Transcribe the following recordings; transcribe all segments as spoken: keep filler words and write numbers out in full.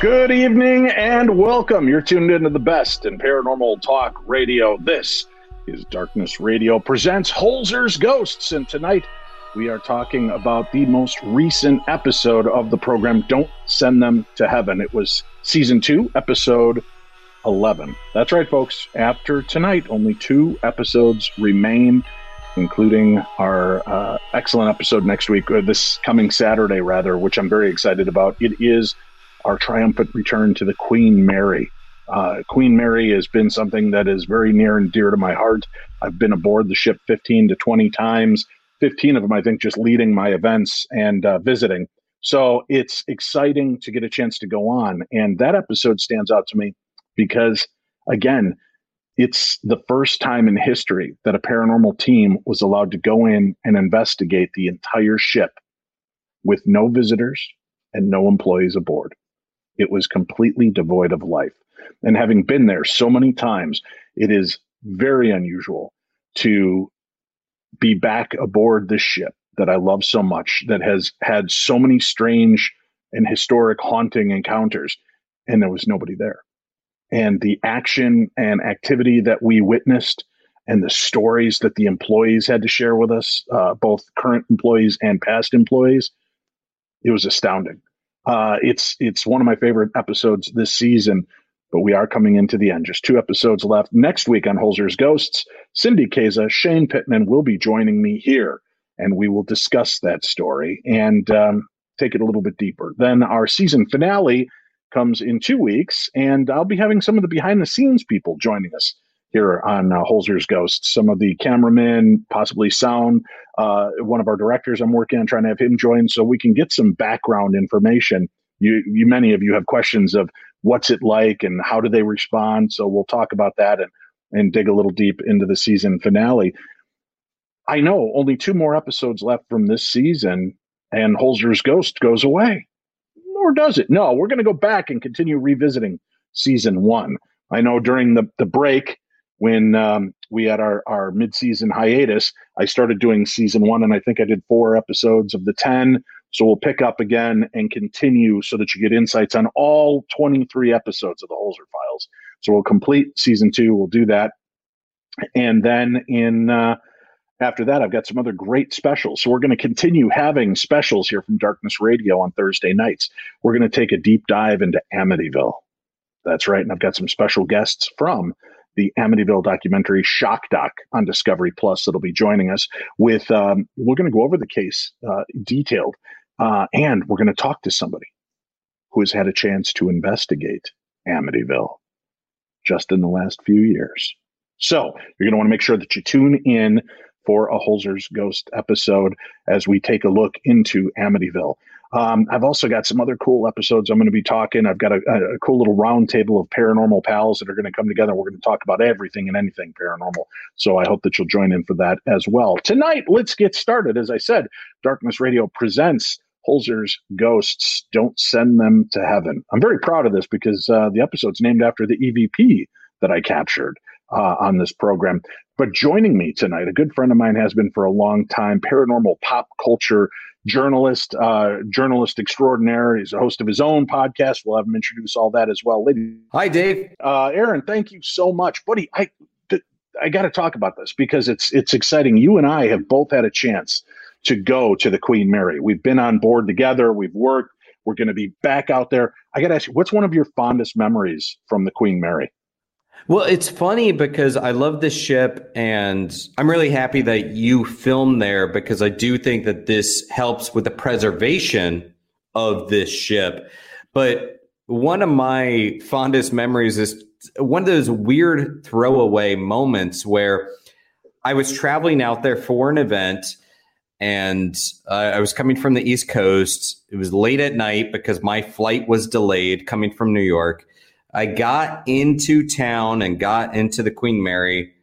Good evening and welcome. You're tuned into the best in paranormal talk radio. This is Darkness Radio presents Holzer's Ghosts, and tonight we are talking about the most recent episode of the program, Don't Send Them to Heaven. It was season two, episode eleven. That's right, folks. After tonight, only two episodes remain, including our uh, excellent episode next week, or this coming Saturday, rather, which I'm very excited about. It is our triumphant return to the Queen Mary. Uh, Queen Mary has been something that is very near and dear to my heart. I've been aboard the ship fifteen to twenty times, fifteen of them, I think, just leading my events and uh, visiting. So it's exciting to get a chance to go on. And that episode stands out to me because, again, it's the first time in history that a paranormal team was allowed to go in and investigate the entire ship with no visitors and no employees aboard. It was completely devoid of life. And having been there so many times, it is very unusual to be back aboard this ship that I love so much, that has had so many strange and historic haunting encounters, and there was nobody there. And the action and activity that we witnessed and the stories that the employees had to share with us, uh, both current employees and past employees, it was astounding. Uh, it's it's one of my favorite episodes this season, but we are coming into the end. Just two episodes left. Next week on Holzer's Ghosts, Cindy Kaza, Shane Pittman will be joining me here, and we will discuss that story and um, take it a little bit deeper. Then our season finale comes in two weeks, and I'll be having some of the behind-the-scenes people joining us here on uh, Holzer's Ghosts. Some of the cameramen, possibly sound. Uh, one of our directors I'm working on trying to have him join so we can get some background information. You, you, many of you have questions of what's it like and how do they respond. So we'll talk about that and, and dig a little deep into the season finale. I know only two more episodes left from this season and Holzer's Ghost goes away. Or does it? No, we're going to go back and continue revisiting season one. I know during the, the break, when um, we had our, our mid-season hiatus, I started doing season one, and I think I did four episodes of the ten. So we'll pick up again and continue so that you get insights on all twenty-three episodes of the Holzer Files. So we'll complete season two. We'll do that. And then in uh, after that, I've got some other great specials. So we're going to continue having specials here from Darkness Radio on Thursday nights. We're going to take a deep dive into Amityville. That's right. And I've got some special guests from the Amityville documentary Shock Doc on Discovery Plus that'll be joining us with, um, we're going to go over the case uh, detailed, uh, and we're going to talk to somebody who has had a chance to investigate Amityville just in the last few years. So you're going to want to make sure that you tune in for a Holzer's Ghost episode as we take a look into Amityville. Um, I've also got some other cool episodes I'm going to be talking. I've got a, a cool little round table of paranormal pals that are going to come together. We're going to talk about everything and anything paranormal. So I hope that you'll join in for that as well. Tonight, let's get started. As I said, Darkness Radio presents Holzer's Ghosts. Don't Send Them to Heaven. I'm very proud of this because uh, the episode's named after the E V P that I captured uh, on this program. But joining me tonight, a good friend of mine has been for a long time, paranormal pop culture journalist, uh, journalist extraordinaire. He's a host of his own podcast. We'll have him introduce all that as well. Ladies. Hi, Dave. Uh, Aaron, thank you so much. Buddy, I th- I got to talk about this because it's it's exciting. You and I have both had a chance to go to the Queen Mary. We've been on board together. We've worked. We're going to be back out there. I got to ask you, what's one of your fondest memories from the Queen Mary? Well, it's funny because I love this ship and I'm really happy that you filmed there because I do think that this helps with the preservation of this ship. But one of my fondest memories is one of those weird throwaway moments where I was traveling out there for an event and uh, I was coming from the East Coast. It was late at night because my flight was delayed coming from New York. I got into town and got into the Queen Mary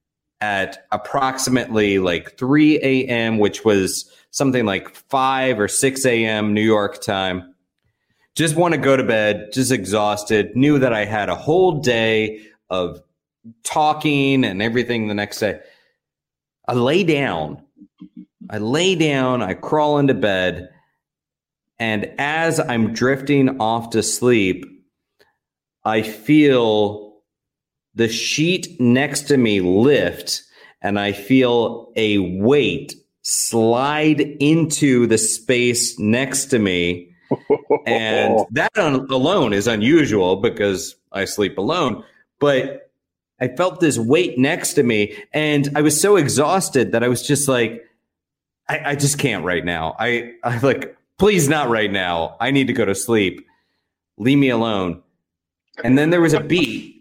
at approximately like three a.m., which was something like five or six a.m. New York time. Just want to go to bed, just exhausted, knew that I had a whole day of talking and everything the next day. I lay down. I lay down, I crawl into bed, And as I'm drifting off to sleep, I feel the sheet next to me lift, and I feel a weight slide into the space next to me. And that on, alone is unusual because I sleep alone. But I felt this weight next to me, and I was so exhausted that I was just like, I, I just can't right now. I, I like, please not right now. I need to go to sleep. Leave me alone. And then there was a beat.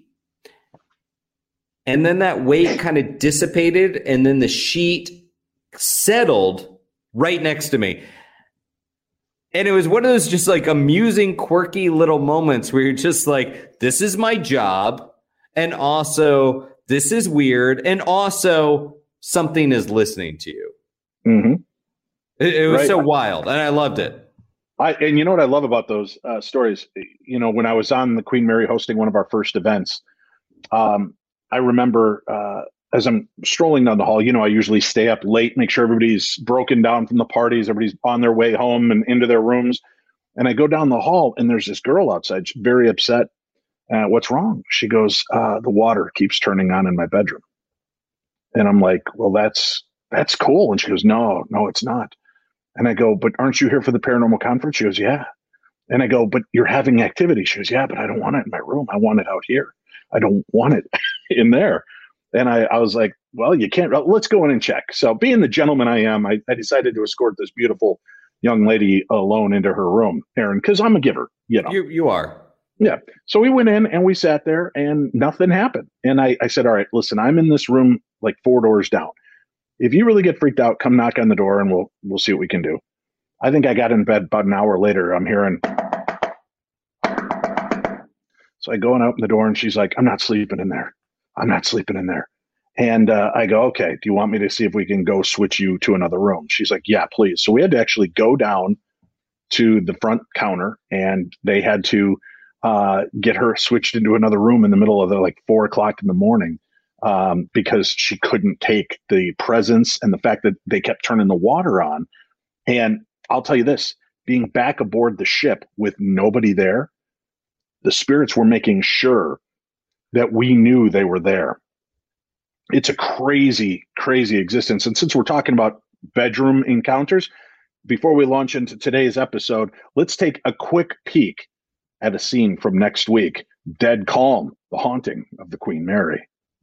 And then that weight kind of dissipated, and then the sheet settled right next to me. And it was one of those just like amusing, quirky little moments where you're just like, this is my job. And also, this is weird. And also, something is listening to you. Mm-hmm. It, it was right. so wild, and I loved it. I, and you know what I love about those uh, stories? You know, when I was on the Queen Mary hosting one of our first events, um, I remember uh, as I'm strolling down the hall, you know, I usually stay up late, make sure everybody's broken down from the parties, everybody's on their way home and into their rooms. And I go down the hall, and there's this girl outside. She's very upset. Uh, what's wrong? She goes, uh, the water keeps turning on in my bedroom. And I'm like, well, that's that's cool. And she goes, no, no, it's not. And I go, but aren't you here for the paranormal conference? She goes, yeah. And I go, but you're having activity. She goes, yeah, but I don't want it in my room. I want it out here. I don't want it in there. And I, I was like, well, you can't, let's go in and check. So being the gentleman I am, I, I decided to escort this beautiful young lady alone into her room, Aaron, because I'm a giver, you know. You, you are. Yeah. So we went in and we sat there and nothing happened. And I, I said, all right, listen, I'm in this room like four doors down. If you really get freaked out, come knock on the door and we'll we'll see what we can do. I think I got in bed about an hour later. I'm hearing. So I go and open the door and she's like, I'm not sleeping in there. I'm not sleeping in there. And uh, I go, okay, do you want me to see if we can go switch you to another room? She's like, yeah, please. So we had to actually go down to the front counter, and they had to uh, get her switched into another room in the middle of the like four o'clock in the morning um, because she couldn't take the presence and the fact that they kept turning the water on. And I'll tell you this, being back aboard the ship with nobody there, the spirits were making sure that we knew they were there. It's a crazy, crazy existence. And since we're talking about bedroom encounters, before we launch into today's episode, let's take a quick peek at a scene from next week, Dead Calm, The Haunting of the Queen Mary.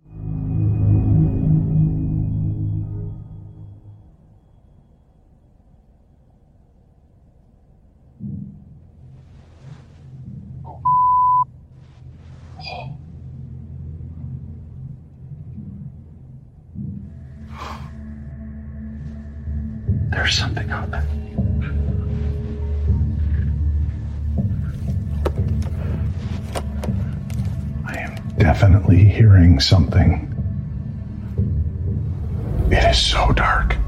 There's something out there. I am definitely hearing something. It is so dark.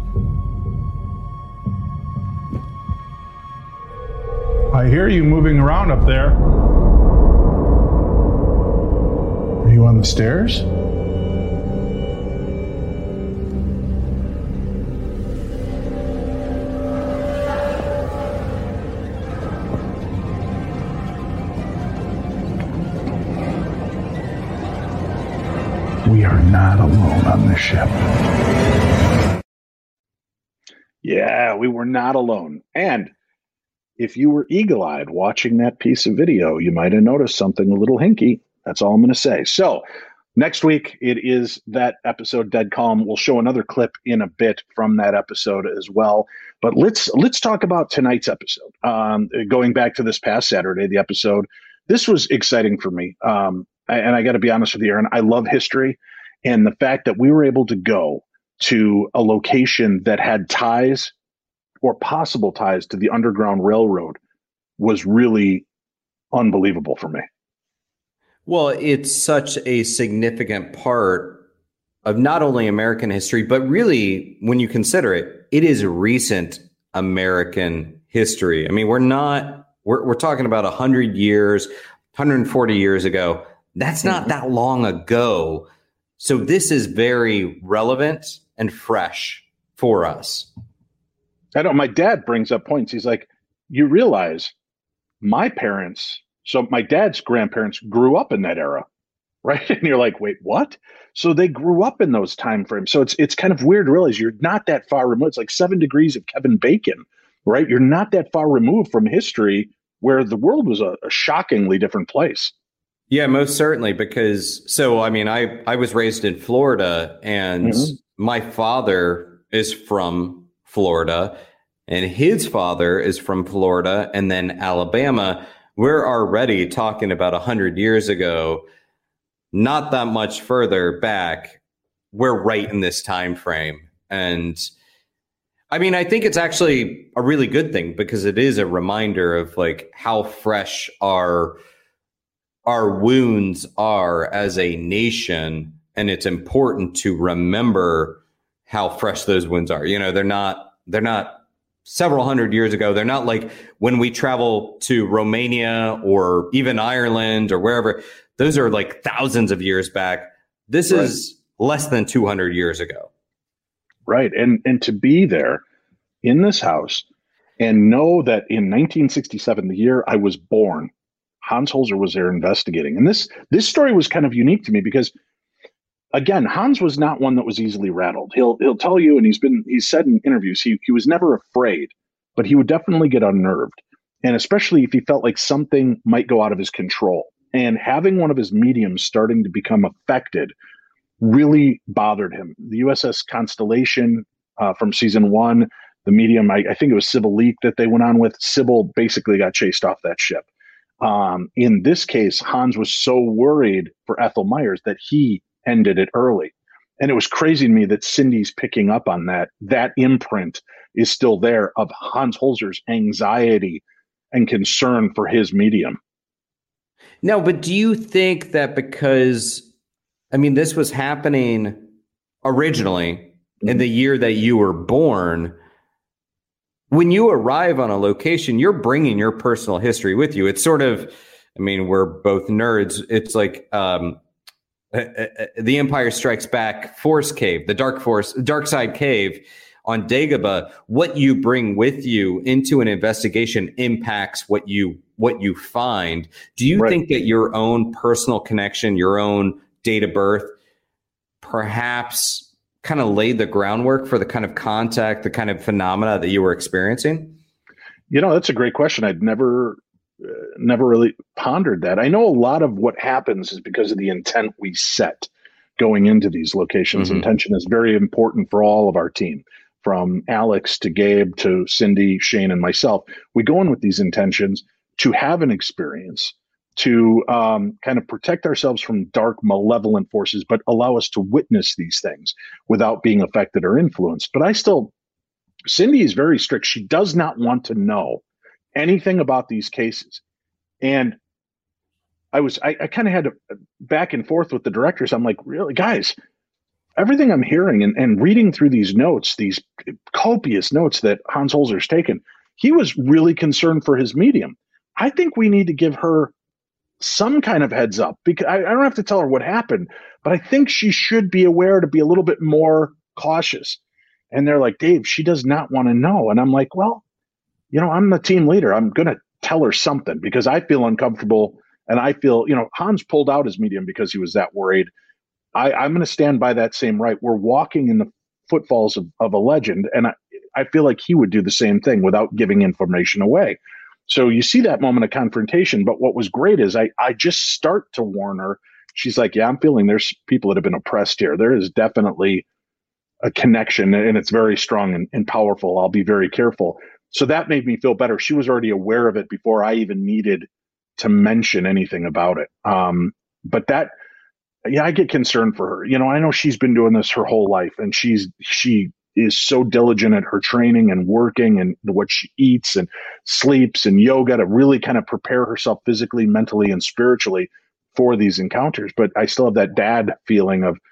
I hear you moving around up there. Are you on the stairs? We are not alone on this ship. Yeah, we were not alone. And if you were eagle-eyed watching that piece of video, you might have noticed something a little hinky. That's all I'm going to say. So next week, it is that episode, Dead Calm. We'll show another clip in a bit from that episode as well. But let's let's talk about tonight's episode. Um, going back to this past Saturday, the episode, this was exciting for me. Um, and I got to be honest with you, Aaron, I love history. And the fact that we were able to go to a location that had ties or possible ties to the Underground Railroad was really unbelievable for me. Well, it's such a significant part of not only American history, but really, when you consider it, it is recent American history. I mean, we're not, we're, we're talking about one hundred years, one hundred forty years ago. That's not that long ago. So this is very relevant and fresh for us. I know my dad brings up points. He's like, you realize my parents, so my dad's grandparents grew up in that era, right? And you're like, wait, what? So they grew up in those time frames. So it's it's kind of weird to realize you're not that far removed. It's like seven degrees of Kevin Bacon, right? You're not that far removed from history where the world was a, a shockingly different place. Yeah, most certainly. Because so, I mean, I, I was raised in Florida, and mm-hmm. my father is from Florida, and his father is from Florida, and then Alabama. We're already talking about a hundred years ago. Not that much further back, we're right in this time frame. And I mean, I think it's actually a really good thing, because it is a reminder of like how fresh our our wounds are as a nation. And it's important to remember how fresh those wounds are. You know, they're not they're not several hundred years ago. They're not like when we travel to Romania or even Ireland or wherever. Those are like thousands of years back. This right. is less than two hundred years ago. Right. And and to be there in this house and know that in nineteen sixty-seven, the year I was born, Hans Holzer was there investigating. And this this story was kind of unique to me because, again, Hans was not one that was easily rattled. He'll he'll tell you, and he's been he's said in interviews, he he was never afraid, but he would definitely get unnerved. And especially if he felt like something might go out of his control. And having one of his mediums starting to become affected really bothered him. The U S S Constellation uh, from season one, the medium, I, I think it was Sybil Leek that they went on with. Sybil basically got chased off that ship. Um, in this case, Hans was so worried for Ethel Myers that he ended it early. And it was crazy to me that Cindy's picking up on that. That imprint is still there of Hans Holzer's anxiety and concern for his medium. No, but do you think that because, I mean, this was happening originally mm-hmm. in the year that you were born, when you arrive on a location, you're bringing your personal history with you. It's sort of, I mean, we're both nerds. It's like um, the Empire Strikes Back Force Cave, the Dark Force, Dark Side Cave on Dagobah. What you bring with you into an investigation impacts what you what you find. Do you right. think that your own personal connection, your own date of birth, perhaps kind of laid the groundwork for the kind of contact, the kind of phenomena that you were experiencing? You know, that's a great question. I'd never, uh, never really pondered that. I know a lot of what happens is because of the intent we set going into these locations. Mm-hmm. Intention is very important for all of our team, from Alex to Gabe to Cindy, Shane, and myself. We go in with these intentions to have an experience, to um, kind of protect ourselves from dark, malevolent forces, but allow us to witness these things without being affected or influenced. But I still, Cindy is very strict. She does not want to know anything about these cases. And I was, I, I kind of had to back and forth with the directors. I'm like, really, guys, everything I'm hearing and, and reading through these notes, these copious notes that Hans Holzer's taken, he was really concerned for his medium. I think we need to give her some kind of heads up, because I, I don't have to tell her what happened, but I think she should be aware to be a little bit more cautious. And they're like, Dave, she does not want to know. And I'm like, well, you know, I'm the team leader. I'm going to tell her something because I feel uncomfortable. And I feel, you know, Hans pulled out his medium because he was that worried. I, I'm going to stand by that same right. We're walking in the footfalls of, of a legend. And I, I feel like he would do the same thing without giving information away. So you see that moment of confrontation. But what was great is I, I just start to warn her. She's like, yeah, I'm feeling there's people that have been oppressed here. There is definitely a connection, and it's very strong and, and powerful. I'll be very careful. So that made me feel better. She was already aware of it before I even needed to mention anything about it. Um, but that, yeah, I get concerned for her. You know, I know she's been doing this her whole life, and she's she is so diligent at her training and working and what she eats and sleeps and yoga to really kind of prepare herself physically, mentally, and spiritually for these encounters. But I still have that dad feeling of,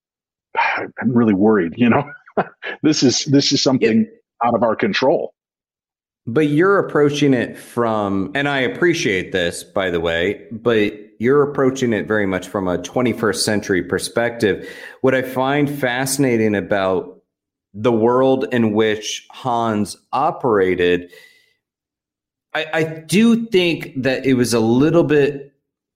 I'm really worried, you know, this is, this is something yeah. out of our control. But you're approaching it from, and I appreciate this, by the way, but you're approaching it very much from a twenty-first century perspective. What I find fascinating about the world in which Hans operated, I, I do think that it was a little bit.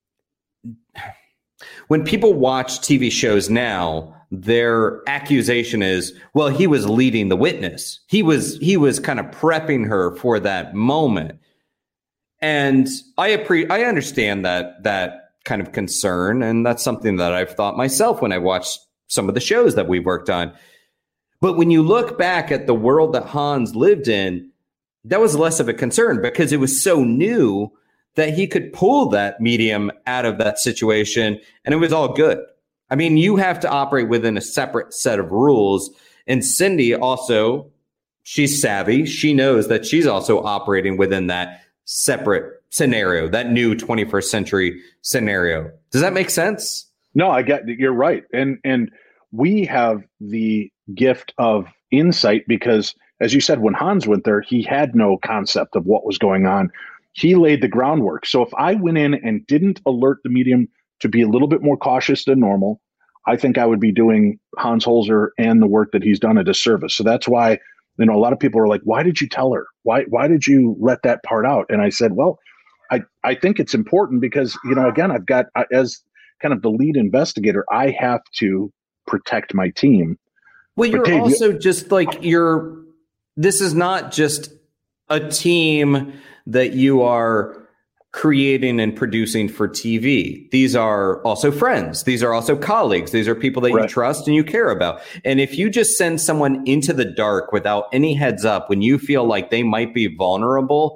When people watch T V shows now, their accusation is, well, he was leading the witness. He was he was kind of prepping her for that moment. And I appre- I understand that that kind of concern, and that's something that I've thought myself when I watched some of the shows that we've worked on. But when you look back at the world that Hans lived in, that was less of a concern because it was so new that he could pull that medium out of that situation, and it was all good. I mean, you have to operate within a separate set of rules. And Cindy also, she's savvy. She knows that she's also operating within that separate scenario, that new twenty-first century scenario. Does that make sense? No, I get you're right. And and we have the gift of insight because, as you said, when Hans went there, he had no concept of what was going on. He laid the groundwork. So if I went in and didn't alert the medium to be a little bit more cautious than normal, I think I would be doing Hans Holzer and the work that he's done a disservice. So that's why, you know, a lot of people are like, why did you tell her? Why why did you let that part out? And I said, well, I, I think it's important because, you know, again, I've got, as kind of the lead investigator, I have to protect my team. Well, you're Dave, also you- just like, you're, this is not just a team that you are creating and producing for T V. These are also friends. These are also colleagues. These are people that right. you trust and you care about. And if you just send someone into the dark without any heads up when you feel like they might be vulnerable,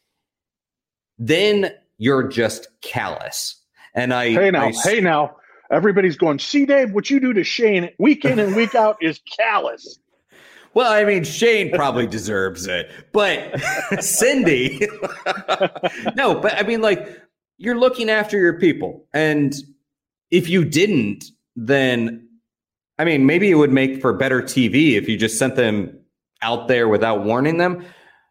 then you're just callous. And I Hey now, I, hey now, everybody's going, see, Dave, what you do to Shane week in and week out is callous. Well, I mean, Shane probably deserves it, but Cindy, no, but I mean, like, you're looking after your people. And if you didn't, then, I mean, maybe it would make for better T V if you just sent them out there without warning them.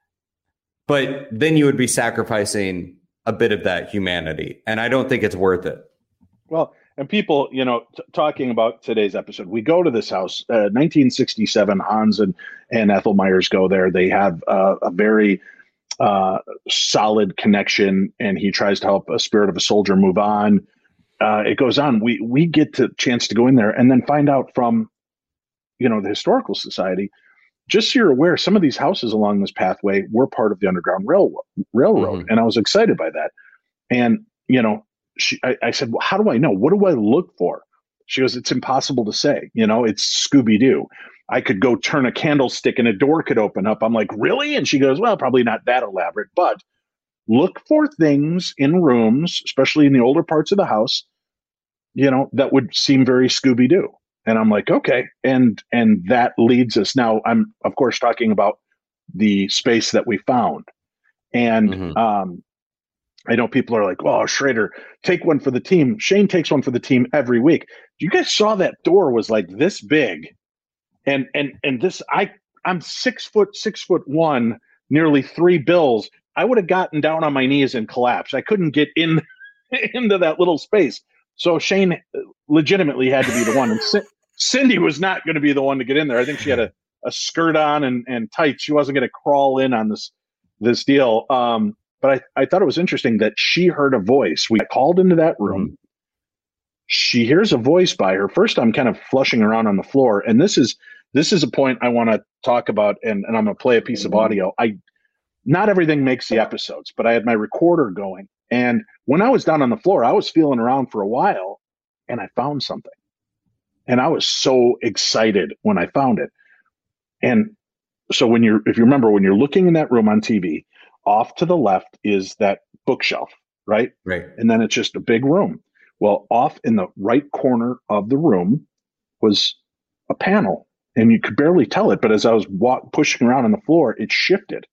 But then you would be sacrificing a bit of that humanity. And I don't think it's worth it. Well, and people, you know, t- talking about today's episode, we go to this house, uh, nineteen sixty-seven, Hans and, and Ethel Myers go there. They have uh, a very uh, solid connection, and he tries to help a spirit of a soldier move on. Uh, it goes on. We we get the chance to go in there and then find out from, you know, the Historical Society, just so you're aware, some of these houses along this pathway were part of the Underground Railroad. Railroad, mm-hmm. And I was excited by that. And, you know, She, I, I said, well, how do I know? What do I look for? She goes, it's impossible to say. You know, it's Scooby-Doo. I could go turn a candlestick and a door could open up. I'm like, really? And she goes, well, probably not that elaborate, but look for things in rooms, especially in the older parts of the house, you know, that would seem very Scooby-Doo. And I'm like, okay. And, and that leads us. Now, I'm, of course, talking about the space that we found. And, mm-hmm. um, I know people are like, oh, Schrader, take one for the team. Shane takes one for the team every week. You guys saw that door was like this big. And and and this, I, I'm six foot, six foot one, nearly three bills. I would have gotten down on my knees and collapsed. I couldn't get in into that little space. So Shane legitimately had to be the one. And C- Cindy was not going to be the one to get in there. I think she had a, a skirt on and, and tights. She wasn't going to crawl in on this, this deal. Um, But I, I thought it was interesting that she heard a voice. We called into that room. Mm-hmm. She hears a voice by her. First, I'm kind of flushing around on the floor. And this is this is a point I want to talk about, and, and I'm going to play a piece mm-hmm. of audio. I Not everything makes the episodes, but I had my recorder going. And when I was down on the floor, I was feeling around for a while, and I found something. And I was so excited when I found it. And so when you're, if you remember, when you're looking in that room on T V, off to the left is that bookshelf, right? Right. And then it's just a big room. Well, off in the right corner of the room was a panel, and you could barely tell it. But as I was walk, pushing around on the floor, it shifted.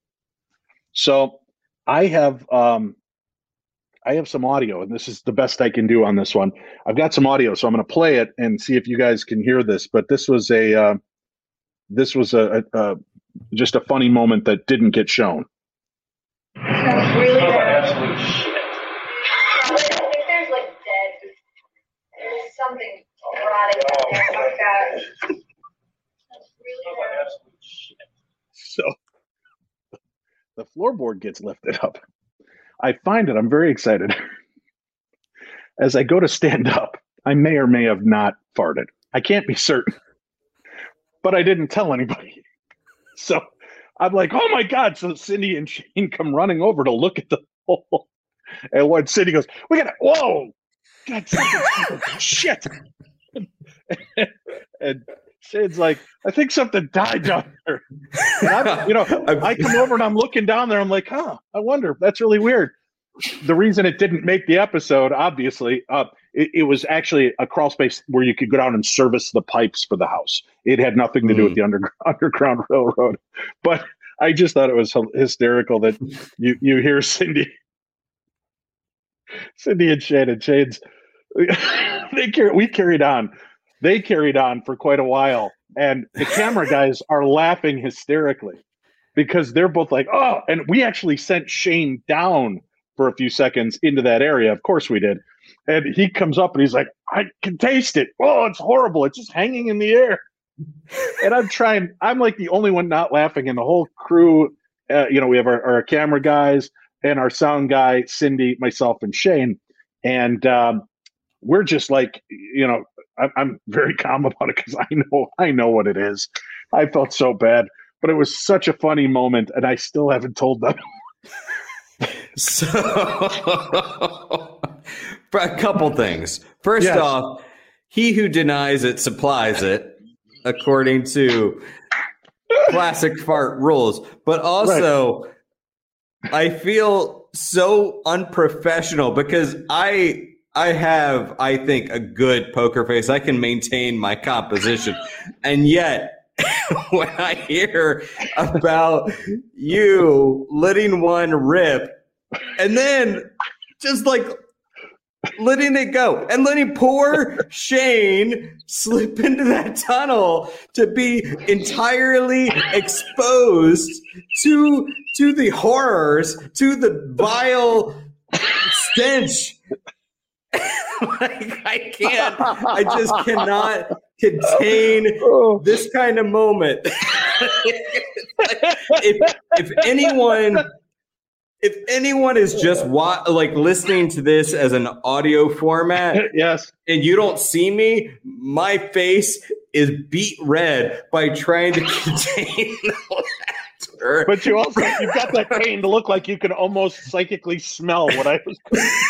So I have um, I have some audio, and this is the best I can do on this one. I've got some audio, so I'm going to play it and see if you guys can hear this. But this was a uh, this was a, a, a just a funny moment that didn't get shown. That's really bad. Absolute shit. I think there's like dead. There's something rotting out there. Oh my gosh. That's really bad. Absolute shit. So the floorboard gets lifted up. I find it. I'm very excited. As I go to stand up, I may or may have not farted. I can't be certain, but I didn't tell anybody. So I'm like, oh my God. So Cindy and Shane come running over to look at the hole. And when Cindy goes, we got to, whoa, God, something, shit. And, and Shane's like, I think something died down there. And I'm, you know, I come over and I'm looking down there. I'm like, huh, I wonder. That's really weird. The reason it didn't make the episode, obviously, uh, it, it was actually a crawl space where you could go down and service the pipes for the house. It had nothing to do mm. with the under, Underground Railroad. But I just thought it was hysterical that you, you hear Cindy, Cindy and Shane and Shane's, they carry, we carried on. They carried on for quite a while. And the camera guys are laughing hysterically because they're both like, oh, and we actually sent Shane down for a few seconds into that area. Of course we did. And he comes up and he's like, I can taste it. Oh, it's horrible. It's just hanging in the air. And I'm trying, I'm like the only one not laughing, and the whole crew, uh, you know, we have our, our camera guys and our sound guy, Cindy, myself, and Shane. And um, we're just like, you know, I, I'm very calm about it because I know, I know what it is. I felt so bad, but it was such a funny moment, and I still haven't told them. So, for a couple things. First yes. off, he who denies it supplies it, according to classic fart rules. But also, right. I feel so unprofessional because I I have, I think, a good poker face. I can maintain my composition. And yet, when I hear about you letting one rip and then just like letting it go and letting poor Shane slip into that tunnel to be entirely exposed to to the horrors, to the vile stench. Like, I can't, I just cannot contain this kind of moment. if, if anyone, if anyone is just wa- like listening to this as an audio format, yes, and you don't see me, my face is beet red by trying to contain the laughter. But you also, you've got that pain to look like you can almost psychically smell what I was.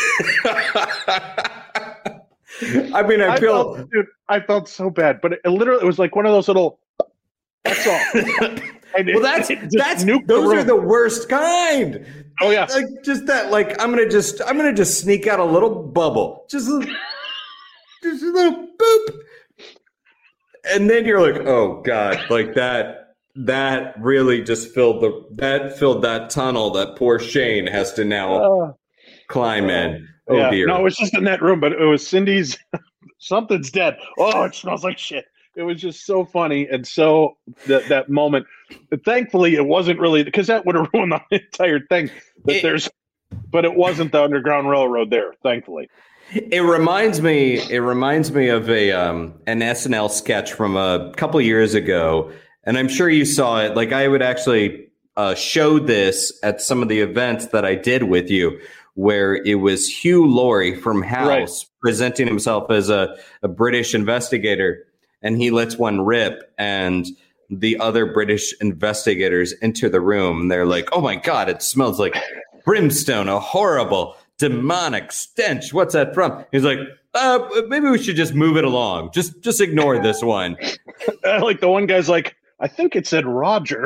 I mean, I, I feel, felt, dude, I felt so bad, but it, it literally it was like one of those little. That's all. And well, it, that's it that's those are the worst kind. Oh yeah, like just that. Like I'm gonna just I'm gonna just sneak out a little bubble, just a, just a little boop, and then you're like, oh god, like that. That really just filled the that filled that tunnel that poor Shane has to now uh, climb in. Oh yeah. dear. No, it was just in that room, but it was Cindy's something's dead. Oh, it smells like shit. It was just so funny. And so that that moment, thankfully it wasn't really, because that would have ruined the entire thing. That it, there's but it wasn't the Underground Railroad there, thankfully. It reminds me it reminds me of a um an S N L sketch from a couple years ago. And I'm sure you saw it. Like I would actually uh, show this at some of the events that I did with you, where it was Hugh Laurie from House right. presenting himself as a, a British investigator, and he lets one rip, and the other British investigators enter the room. And they're like, oh my God, it smells like brimstone, a horrible demonic stench. What's that from? He's like, uh, maybe we should just move it along. Just, just ignore this one. Like the one guy's like, I think it said Roger.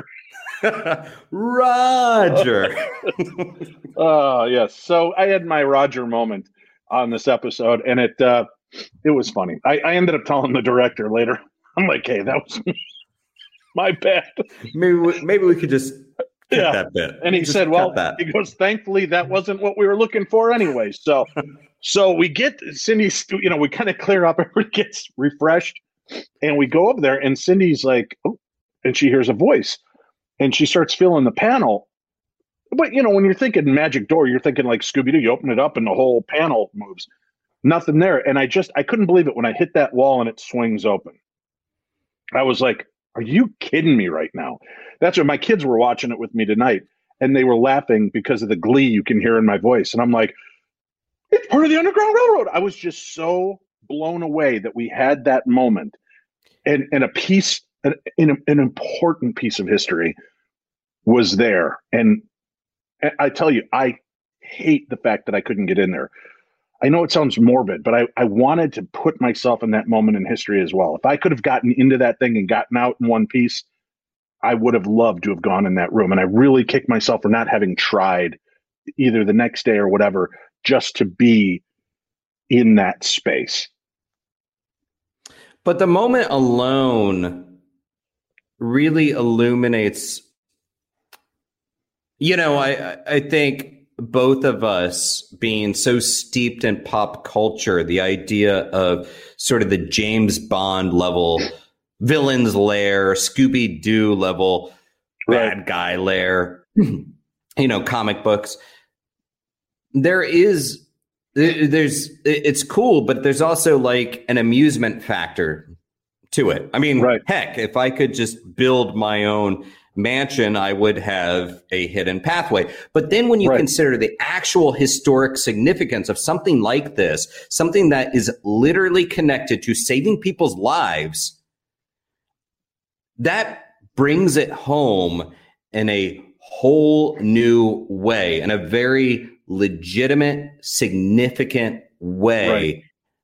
Roger. Oh, uh, yes. So I had my Roger moment on this episode, and it uh, it was funny. I, I ended up telling the director later. I'm like, hey, that was my bad. Maybe we, maybe we could just cut yeah. that bit. And he just said, well, that. he goes, thankfully, that wasn't what we were looking for anyway. So, so we get Cindy's, you know, we kind of clear up, everybody gets refreshed, and we go over there, and Cindy's like, oh, and she hears a voice, and she starts feeling the panel. But, you know, when you're thinking magic door, you're thinking like Scooby-Doo. You open it up and the whole panel moves. Nothing there. And I just, I couldn't believe it when I hit that wall and it swings open. I was like, are you kidding me right now? That's what my kids were watching it with me tonight. and they were laughing because of the glee you can hear in my voice. And I'm like, it's part of the Underground Railroad. I was just so blown away that we had that moment, and, and a piece, an, an, an important piece of history was there. And I tell you, I hate the fact that I couldn't get in there. I know it sounds morbid, but I, I wanted to put myself in that moment in history as well. If I could have gotten into that thing and gotten out in one piece, I would have loved to have gone in that room. And I really kicked myself for not having tried either the next day or whatever, just to be in that space. But the moment alone really illuminates, you know, I, I think both of us being so steeped in pop culture, the idea of sort of the James Bond level, villain's lair, Scooby-Doo level, right. bad guy lair, you know, comic books. There is, there's, it's cool, but there's also like an amusement factor to it. I mean, right. heck, if I could just build my own mansion, I would have a hidden pathway. But then when you right. consider the actual historic significance of something like this, something that is literally connected to saving people's lives, that brings it home in a whole new way, in a very legitimate, significant way. Right.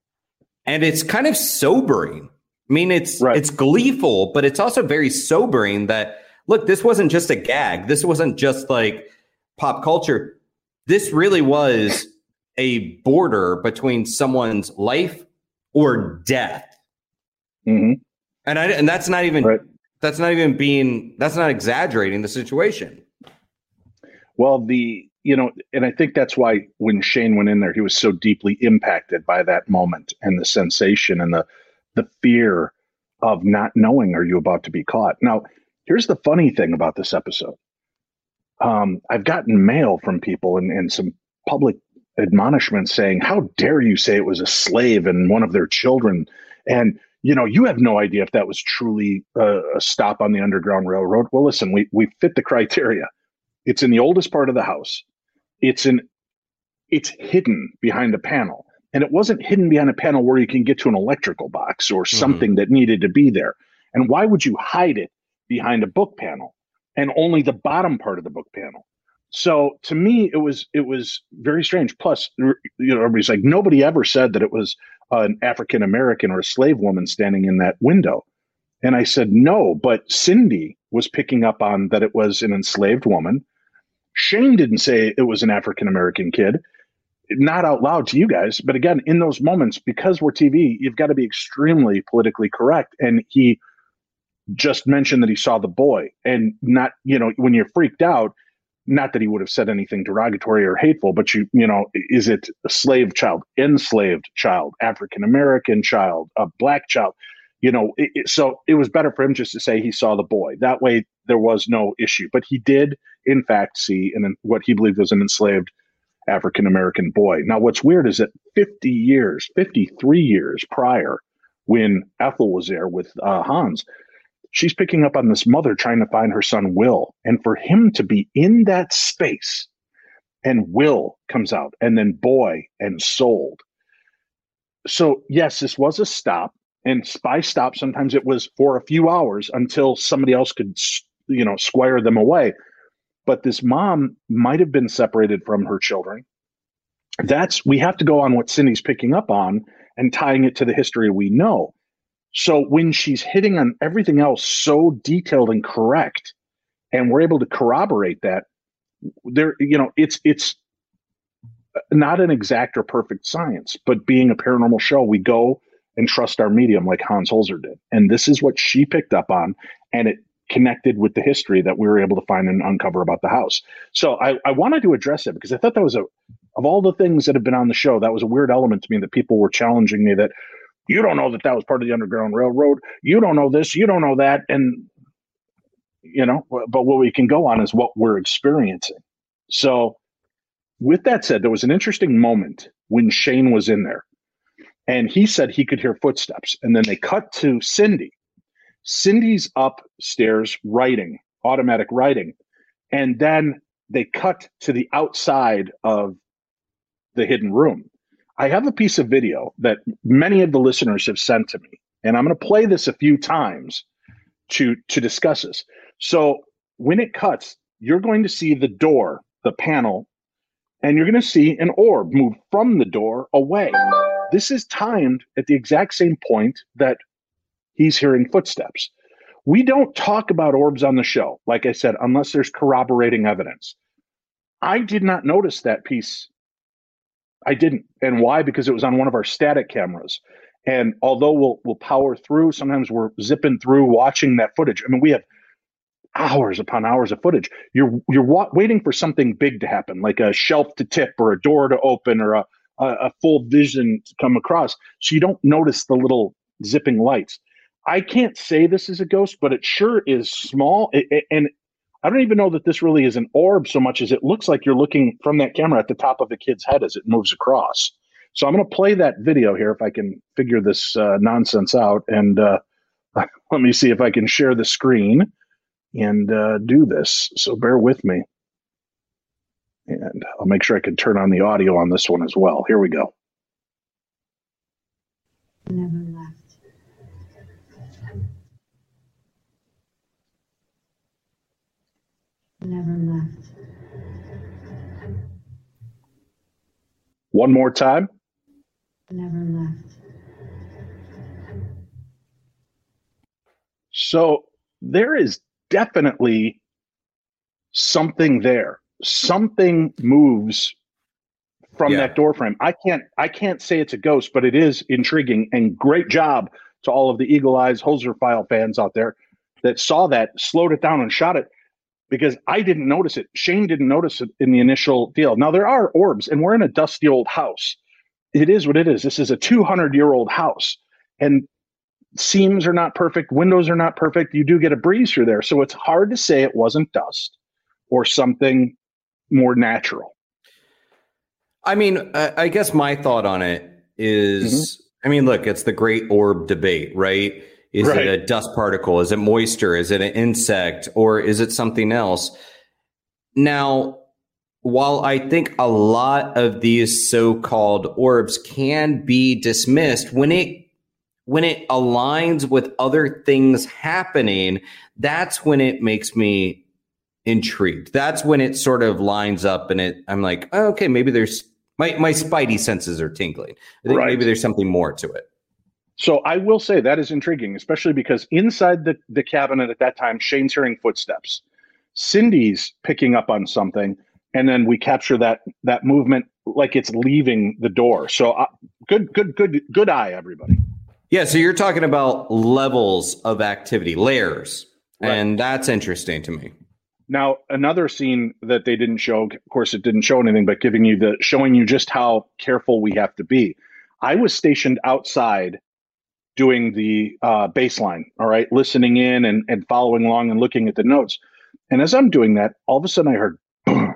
And it's kind of sobering. I mean, it's right. it's gleeful, but it's also very sobering that, look, this wasn't just a gag. This wasn't just like pop culture. This really was a border between someone's life or death. Mm-hmm. And I, and that's not even right. that's not even being that's not exaggerating the situation. Well, the you know, and I think that's why when Shane went in there, he was so deeply impacted by that moment and the sensation and the the fear of not knowing, are you about to be caught? Now, here's the funny thing about this episode. Um, I've gotten mail from people and, and some public admonishments saying, how dare you say it was a slave and one of their children? And, you know, you have no idea if that was truly a, a stop on the Underground Railroad. Well, listen, we, we fit the criteria. It's in the oldest part of the house. It's in, it's hidden behind a panel. And it wasn't hidden behind a panel where you can get to an electrical box or something mm-hmm. that needed to be there. And why would you hide it behind a book panel and only the bottom part of the book panel? So to me, it was it was very strange. Plus, you know, everybody's like, nobody ever said that it was an African American or a slave woman standing in that window. And I said, no, but Cindy was picking up on that it was an enslaved woman. Shane didn't say it was an African American kid, not out loud to you guys. But again, in those moments, because we're T V, you've got to be extremely politically correct. And he just mentioned that he saw the boy, and not, you know, when you're freaked out, not that he would have said anything derogatory or hateful, but you, you know, is it a slave child, enslaved child, African-American child, a black child, you know, it, it, so it was better for him just to say he saw the boy. That way there was no issue, but he did in fact see an, what he believed was an enslaved African-American boy. Now, what's weird is that fifty years, fifty-three years prior, when Ethel was there with uh, Hans, she's picking up on this mother trying to find her son, Will. And for him to be in that space, and Will comes out, and then boy, and sold. So, yes, this was a stop. And by stop, sometimes it was for a few hours until somebody else could, you know, squire them away. But this mom might have been separated from her children. That's, we have to go on what Cindy's picking up on and tying it to the history we know. So when she's hitting on everything else so detailed and correct, and we're able to corroborate that, there, you know, it's it's not an exact or perfect science, but being a paranormal show, we go and trust our medium like Hans Holzer did. And this is what she picked up on, and it connected with the history that we were able to find and uncover about the house. So I, I wanted to address it because I thought that was a, of all the things that have been on the show, that was a weird element to me, that people were challenging me that, you don't know that that was part of the Underground Railroad. You don't know this. You don't know that. And, you know, but what we can go on is what we're experiencing. So with that said, there was an interesting moment when Shane was in there, and he said he could hear footsteps. And then they cut to Cindy. Cindy's upstairs writing, automatic writing. And then they cut to the outside of the hidden room. I have a piece of video that many of the listeners have sent to me, and I'm going to play this a few times to to discuss this. So when it cuts, you're going to see the door, the panel, and you're going to see an orb move from the door away. This is timed at the exact same point that he's hearing footsteps. We don't talk about orbs on the show, like I said, unless there's corroborating evidence. I did not notice that piece. I didn't. And why? Because it was on one of our static cameras. And although we'll we'll power through, sometimes we're zipping through watching that footage. I mean, we have hours upon hours of footage. You're you're wa- waiting for something big to happen, like a shelf to tip or a door to open or a, a, a full vision to come across. So you don't notice the little zipping lights. I can't say this is a ghost, but it sure is small. It, it, and I don't even know that this really is an orb so much as it looks like you're looking from that camera at the top of the kid's head as it moves across. So I'm going to play that video here if I can figure this uh, nonsense out. And uh, let me see if I can share the screen and uh, do this. So bear with me. And I'll make sure I can turn on the audio on this one as well. Here we go. Never left. Never left. One more time. Never left. So there is definitely something there. Something moves from Yeah. that door frame. I can't I can't say it's a ghost, but it is intriguing, and great job to all of the Eagle Eyes Holzer File fans out there that saw that, slowed it down and shot it, because I didn't notice it. Shane didn't notice it in the initial deal. Now there are orbs, and we're in a dusty old house. It is what it is. This is a two hundred year old house, and seams are not perfect. Windows are not perfect. You do get a breeze through there. So it's hard to say it wasn't dust or something more natural. I mean, I, I guess my thought on it is, mm-hmm. I mean, look, it's the great orb debate, right? Is right. it a dust particle? Is it moisture? Is it an insect? Or is it something else? Now, while I think a lot of these so-called orbs can be dismissed, when it when it aligns with other things happening, that's when it makes me intrigued. That's when it sort of lines up, and it I'm like, oh, okay, maybe there's my my spidey senses are tingling. I think right. maybe there's something more to it. So I will say that is intriguing, especially because inside the, the cabinet at that time, Shane's hearing footsteps. Cindy's picking up on something, and then we capture that that movement like it's leaving the door. So uh, good, good, good, good eye, everybody. Yeah, so you're talking about levels of activity, layers, right. and that's interesting to me. Now, another scene that they didn't show, of course, it didn't show anything, but giving you the showing you just how careful we have to be. I was stationed outside doing the uh, baseline, all right, listening in and, and following along and looking at the notes. And as I'm doing that, all of a sudden I heard boom,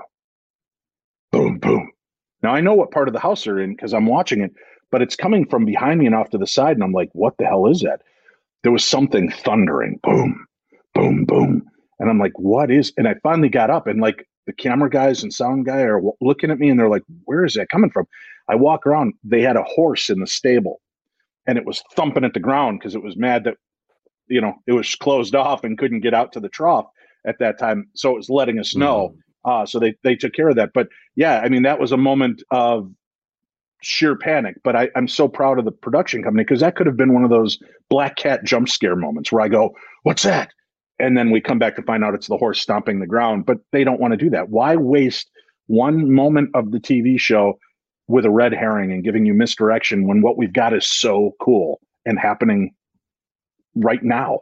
boom, boom. Now I know what part of the house they're in because I'm watching it, but it's coming from behind me and off to the side. And I'm like, what the hell is that? There was something thundering, boom, boom, boom. And I'm like, what is, and I finally got up, and like the camera guys and sound guy are w- looking at me, and they're like, where is that coming from? I walk around, they had a horse in the stable, and it was thumping at the ground because it was mad that, you know, it was closed off and couldn't get out to the trough at that time. So it was letting us know. Mm-hmm. Uh, so they, they took care of that. But yeah, I mean, that was a moment of sheer panic, but I, I'm so proud of the production company, because that could have been one of those black cat jump scare moments where I go, what's that? And then we come back to find out it's the horse stomping the ground, but they don't want to do that. Why waste one moment of the T V show with a red herring and giving you misdirection when what we've got is so cool and happening right now?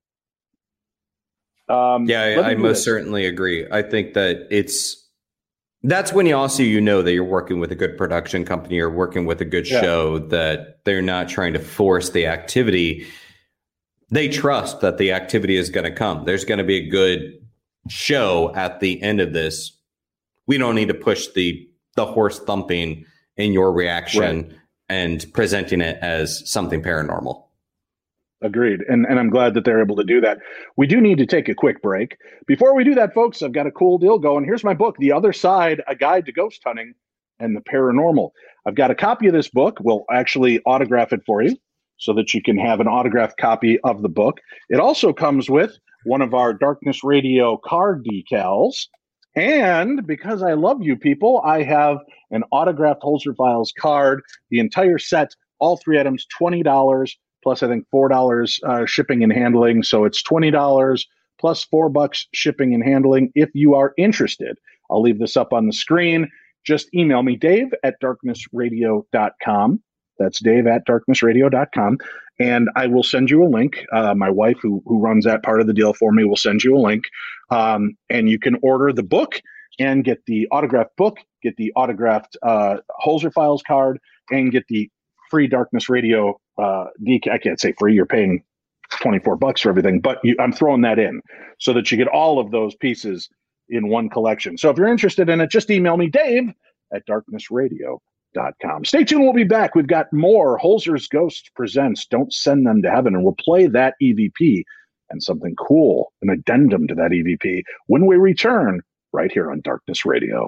Um, yeah, I, I most this. certainly agree. I think that it's, that's when you also, you know, that you're working with a good production company or working with a good yeah. show, that they're not trying to force the activity. They trust that the activity is going to come. There's going to be a good show at the end of this. We don't need to push the the horse thumping in your reaction right. and presenting it as something paranormal. Agreed. And, and I'm glad that they're able to do that. We do need to take a quick break. Before we do that, folks, I've got a cool deal going. Here's my book, The Other Side, A Guide to Ghost Hunting and the Paranormal. I've got a copy of this book. We'll actually autograph it for you so that you can have an autographed copy of the book. It also comes with one of our Darkness Radio card decals. And because I love you people, I have an autographed Holzer Files card, the entire set, all three items, twenty dollars. Plus, I think four dollars uh, shipping and handling. So it's twenty dollars plus four bucks shipping and handling if you are interested. I'll leave this up on the screen. Just email me, Dave at darkness radio dot com. That's Dave at darkness radio dot com. And I will send you a link. Uh, my wife, who, who runs that part of the deal for me, will send you a link. Um, and you can order the book and get the autographed book, get the autographed uh, Holzer Files card, and get the free Darkness Radio uh dec- I can't say free, you're paying twenty-four bucks for everything, but you, I'm throwing that in so that you get all of those pieces in one collection. So if you're interested in it, just email me, Dave at darkness radio dot com. Stay tuned, we'll be back. We've got more Holzer's Ghosts Presents Don't Send Them to Heaven, and we'll play that E V P and something cool, an addendum to that E V P, when we return right here on Darkness Radio.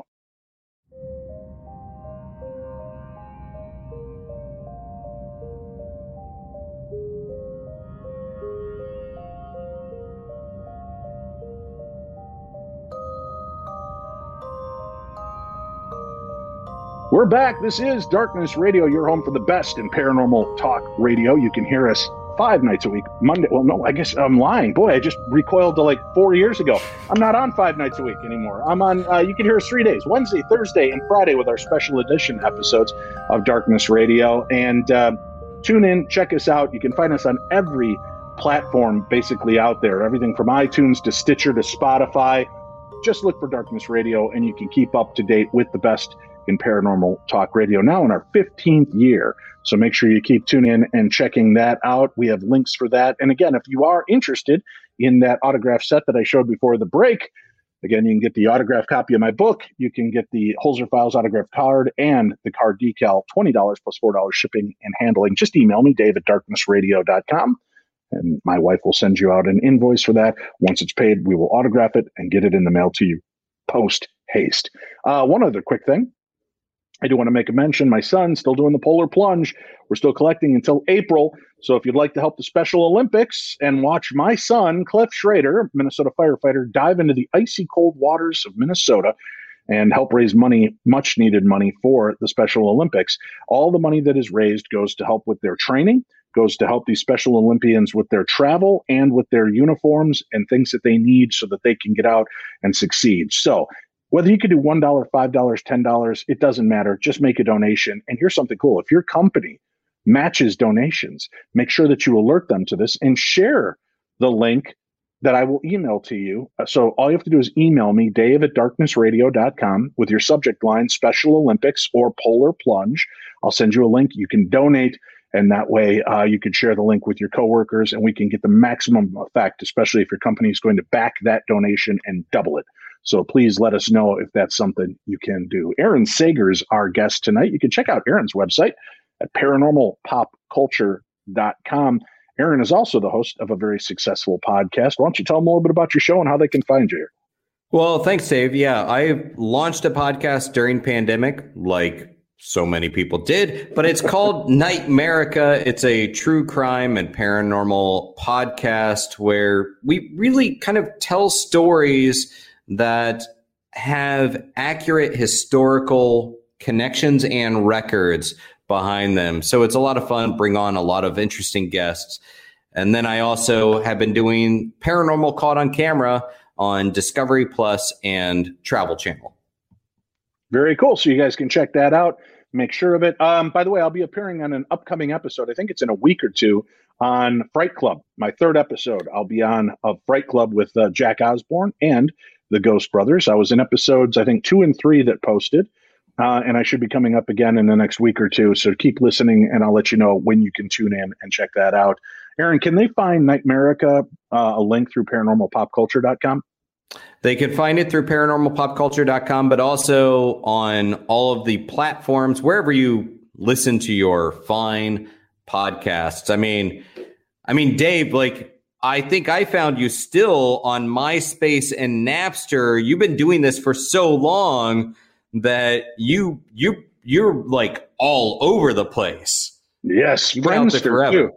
We're back. This is Darkness Radio, your home for the best in paranormal talk radio. You can hear us five nights a week. Monday, well, no, I guess I'm lying. Boy, I just recoiled to like four years ago. I'm not on five nights a week anymore. I'm on, uh, you can hear us three days, Wednesday, Thursday, and Friday with our special edition episodes of Darkness Radio. And uh, tune in, check us out. You can find us on every platform basically out there, everything from iTunes to Stitcher to Spotify. Just look for Darkness Radio and you can keep up to date with the best in paranormal talk radio, now in our fifteenth year. So make sure you keep tuning in and checking that out. We have links for that. And again, if you are interested in that autograph set that I showed before the break, again, you can get the autographed copy of my book. You can get the Holzer Files autographed card and the card decal, twenty dollars plus four dollars shipping and handling. Just email me, Dave at darkness radio dot com. And my wife will send you out an invoice for that. Once it's paid, we will autograph it and get it in the mail to you post haste. Uh, one other quick thing. I do want to make a mention. My son's still doing the polar plunge. We're still collecting until April. So if you'd like to help the Special Olympics and watch my son, Cliff Schrader, Minnesota firefighter, dive into the icy cold waters of Minnesota and help raise money, much needed money for the Special Olympics, all the money that is raised goes to help with their training, goes to help these Special Olympians with their travel and with their uniforms and things that they need so that they can get out and succeed. So whether you could do one dollar, five dollars, ten dollars, it doesn't matter. Just make a donation. And here's something cool. If your company matches donations, make sure that you alert them to this and share the link that I will email to you. So all you have to do is email me, Dave at darkness radio dot com, with your subject line, Special Olympics or Polar Plunge. I'll send you a link. You can donate, and that way uh, you can share the link with your coworkers, and we can get the maximum effect, especially if your company is going to back that donation and double it. So please let us know if that's something you can do. Aaron Sager's our guest tonight. You can check out Aaron's website at paranormal pop culture dot com. Aaron is also the host of a very successful podcast. Why don't you tell them a little bit about your show and how they can find you here? Well, thanks, Dave. Yeah, I launched a podcast during pandemic, like so many people did, but it's called Nightmerica. It's a true crime and paranormal podcast where we really kind of tell stories that have accurate historical connections and records behind them. So it's a lot of fun, bring on a lot of interesting guests. And then I also have been doing Paranormal Caught on Camera on Discovery Plus and Travel Channel. Very cool. So you guys can check that out. Make sure of it. Um, by the way, I'll be appearing on an upcoming episode. I think it's in a week or two on Fright Club, my third episode. I'll be on a Fright Club with uh, Jack Osborne and the Ghost Brothers. I was in episodes, I think, two and three that posted, uh, and I should be coming up again in the next week or two. So keep listening, and I'll let you know when you can tune in and check that out. Aaron, can they find Nightmerica, uh, a link through paranormal pop culture dot com? They can find it through paranormal pop culture dot com, but also on all of the platforms, wherever you listen to your fine podcasts. I mean, I mean, Dave, like, I think I found you still on MySpace and Napster. You've been doing this for so long that you you you're like all over the place. Yes, You've been out there forever.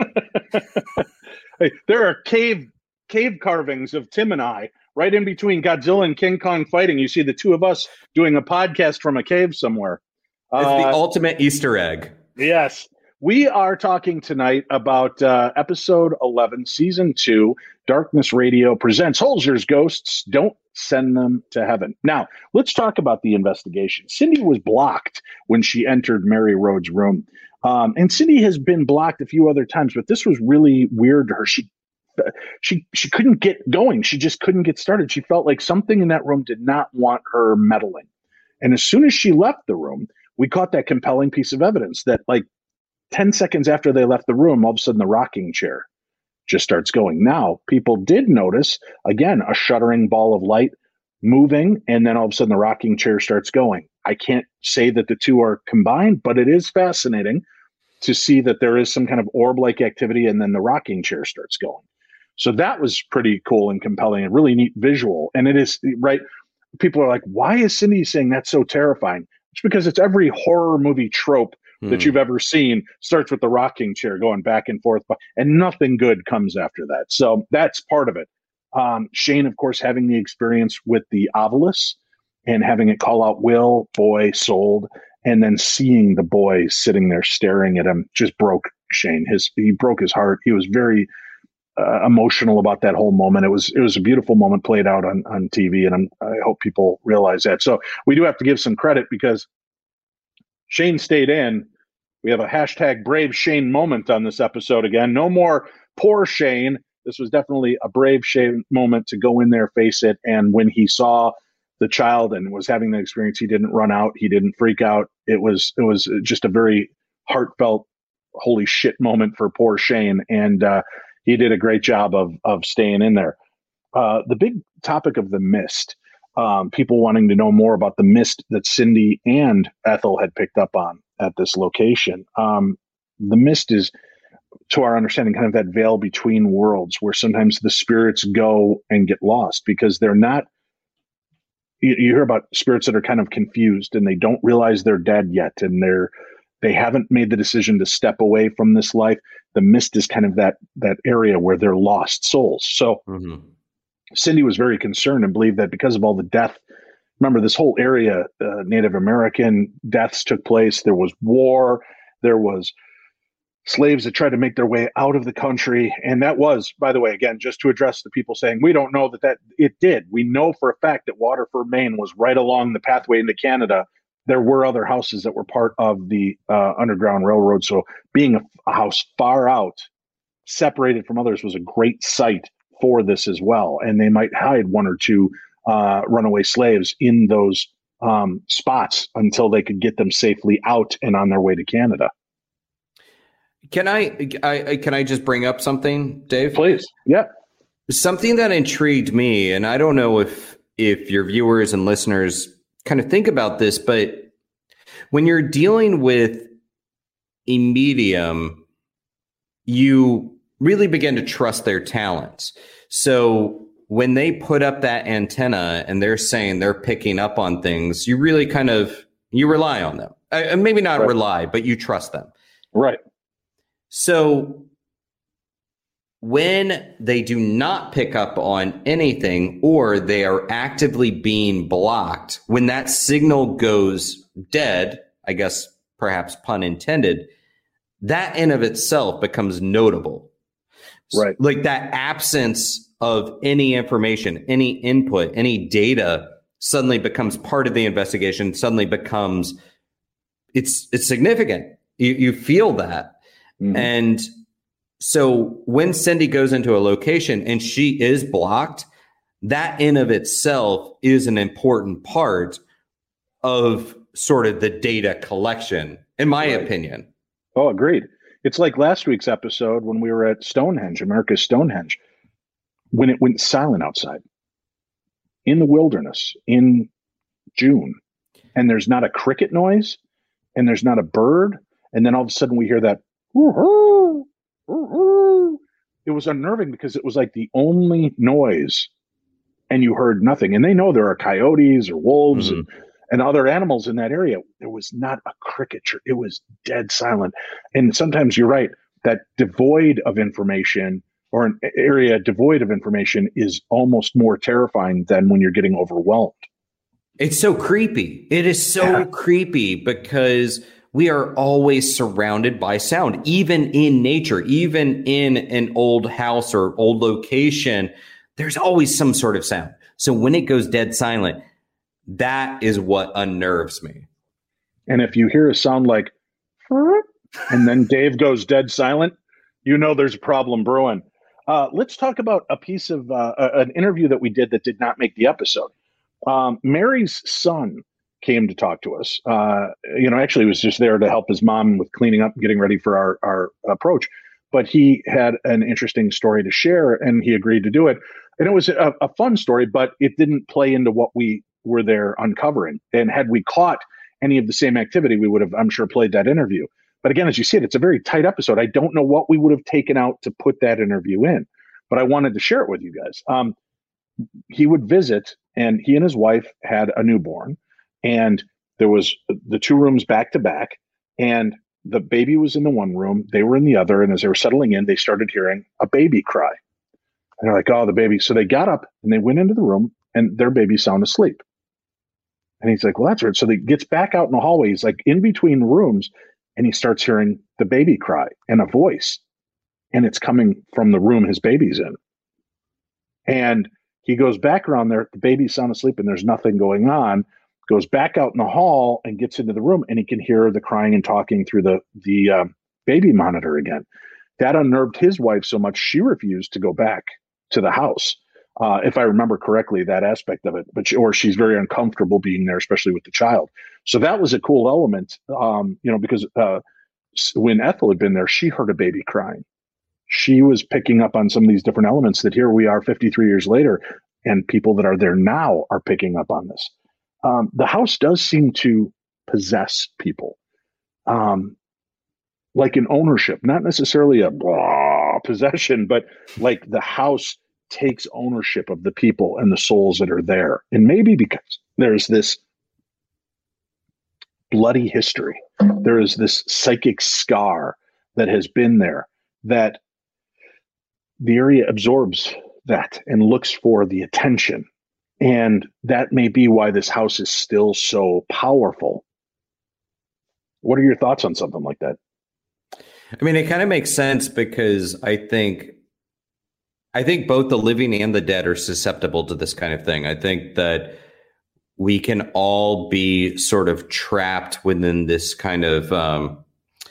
Hey, there are cave cave carvings of Tim and I right in between Godzilla and King Kong fighting. You see the two of us doing a podcast from a cave somewhere. It's Uh, the ultimate Easter egg. Yes. We are talking tonight about uh, episode eleven, season two, Darkness Radio presents Holzer's Ghosts. Don't send them to heaven. Now, let's talk about the investigation. Cindy was blocked when she entered Mary Rhodes' room. Um, and Cindy has been blocked a few other times, but this was really weird to her. She, she, she couldn't get going. She just couldn't get started. She felt like something in that room did not want her meddling. And as soon as she left the room, we caught that compelling piece of evidence that, like, ten seconds after they left the room, all of a sudden the rocking chair just starts going. Now, people did notice, again, a shuddering ball of light moving, and then all of a sudden the rocking chair starts going. I can't say that the two are combined, but it is fascinating to see that there is some kind of orb-like activity, and then the rocking chair starts going. So that was pretty cool and compelling and really neat visual. And it is, right, people are like, why is Cindy saying that's so terrifying? It's because it's every horror movie trope that you've ever seen starts with the rocking chair going back and forth, and nothing good comes after that. So that's part of it. Um, Shane, of course, having the experience with the Ovilus and having it call out Will, boy, sold, and then seeing the boy sitting there staring at him just broke Shane. His he broke his heart. He was very uh, emotional about that whole moment. It was it was a beautiful moment played out on on T V, and I'm, I hope people realize that. So we do have to give some credit because Shane stayed in. We have a hashtag brave Shane moment on this episode again. No more poor Shane. This was definitely a brave Shane moment to go in there, face it. And when he saw the child and was having the experience, he didn't run out. He didn't freak out. It was it was just a very heartfelt, holy shit moment for poor Shane. And uh, he did a great job of of staying in there. Uh, the big topic of the mist. Um, people wanting to know more about the mist that Cindy and Ethel had picked up on at this location. Um, the mist is, to our understanding, kind of that veil between worlds where sometimes the spirits go and get lost because they're not, you, you hear about spirits that are kind of confused and they don't realize they're dead yet. And they're, they haven't made the decision to step away from this life. The mist is kind of that, that area where they're lost souls. So mm-hmm. Cindy was very concerned and believed that because of all the death, remember this whole area, uh, Native American deaths took place. There was war. There was slaves that tried to make their way out of the country. And that was, by the way, again, just to address the people saying, we don't know that that it did. We know for a fact that Waterford, Maine was right along the pathway into Canada. There were other houses that were part of the uh, Underground Railroad. So being a, a house far out, separated from others, was a great site for this as well. And they might hide one or two uh, runaway slaves in those um, spots until they could get them safely out and on their way to Canada. Can I, I can I just bring up something, Dave? Please. Yeah. Something that intrigued me, and I don't know if if your viewers and listeners kind of think about this, but when you're dealing with a medium, you really begin to trust their talents. So when they put up that antenna and they're saying they're picking up on things, you really kind of, you rely on them. Uh, maybe not right. rely, but you trust them. Right. So when they do not pick up on anything or they are actively being blocked, when that signal goes dead, I guess perhaps pun intended, that in of itself becomes notable. Right. Like that absence of any information, any input, any data suddenly becomes part of the investigation, suddenly becomes, it's it's significant. You, you feel that. Mm-hmm. And so when Cindy goes into a location and she is blocked, that in of itself is an important part of sort of the data collection, in my right. opinion. Oh, agreed. It's like last week's episode when we were at Stonehenge, America's Stonehenge, when it went silent outside in the wilderness in June, and there's not a cricket noise and there's not a bird. And then all of a sudden we hear that, woo-hoo, woo-hoo. it was unnerving because it was like the only noise and you heard nothing. And they know there are coyotes or wolves Mm-hmm. and, and other animals in that area. There was not a cricket. It was dead silent. And sometimes you're right, that devoid of information or an area devoid of information is almost more terrifying than when you're getting overwhelmed. It's so creepy. It is so Yeah. creepy because we are always surrounded by sound, even in nature, even in an old house or old location. There's always some sort of sound. So when it goes dead silent, that is what unnerves me. And if you hear a sound like, and then Dave goes dead silent, you know there's a problem brewing. Uh, let's talk about a piece of uh, an interview that we did that did not make the episode. Um, Mary's son came to talk to us. Uh, you know, actually, he was just there to help his mom with cleaning up and getting ready for our, our approach. But he had an interesting story to share, and he agreed to do it. And it was a, a fun story, but it didn't play into what we were there uncovering. And had we caught any of the same activity, we would have, I'm sure, played that interview. But again, as you said, it's a very tight episode. I don't know what we would have taken out to put that interview in, but I wanted to share it with you guys. Um, he would visit, and he and his wife had a newborn, and there was the two rooms back to back, and the baby was in the one room, they were in the other, and as they were settling in, they started hearing a baby cry. And they're like, oh, the baby. So they got up and they went into the room, and their baby's sound asleep. And he's like, well, that's weird. So he gets back out in the hallway. He's like in between rooms, and he starts hearing the baby cry and a voice, and it's coming from the room his baby's in. And he goes back around there, the baby's sound asleep, and there's nothing going on, goes back out in the hall and gets into the room, and he can hear the crying and talking through the, the uh, baby monitor again. That unnerved his wife so much, she refused to go back to the house. Uh, if I remember correctly, that aspect of it, but she, or she's very uncomfortable being there, especially with the child. So that was a cool element, um, you know, because uh, when Ethel had been there, she heard a baby crying. She was picking up on some of these different elements that here we are fifty-three years later, and people that are there now are picking up on this. Um, the house does seem to possess people, um, like an ownership, not necessarily a blah, possession, but like the house takes ownership of the people and the souls that are there. And maybe because there's this bloody history, there is this psychic scar that has been there, that the area absorbs that and looks for the attention. And that may be why this house is still so powerful. What are your thoughts on something like that? I mean, it kind of makes sense because I think I think both the living and the dead are susceptible to this kind of thing. I think that we can all be sort of trapped within this kind of um,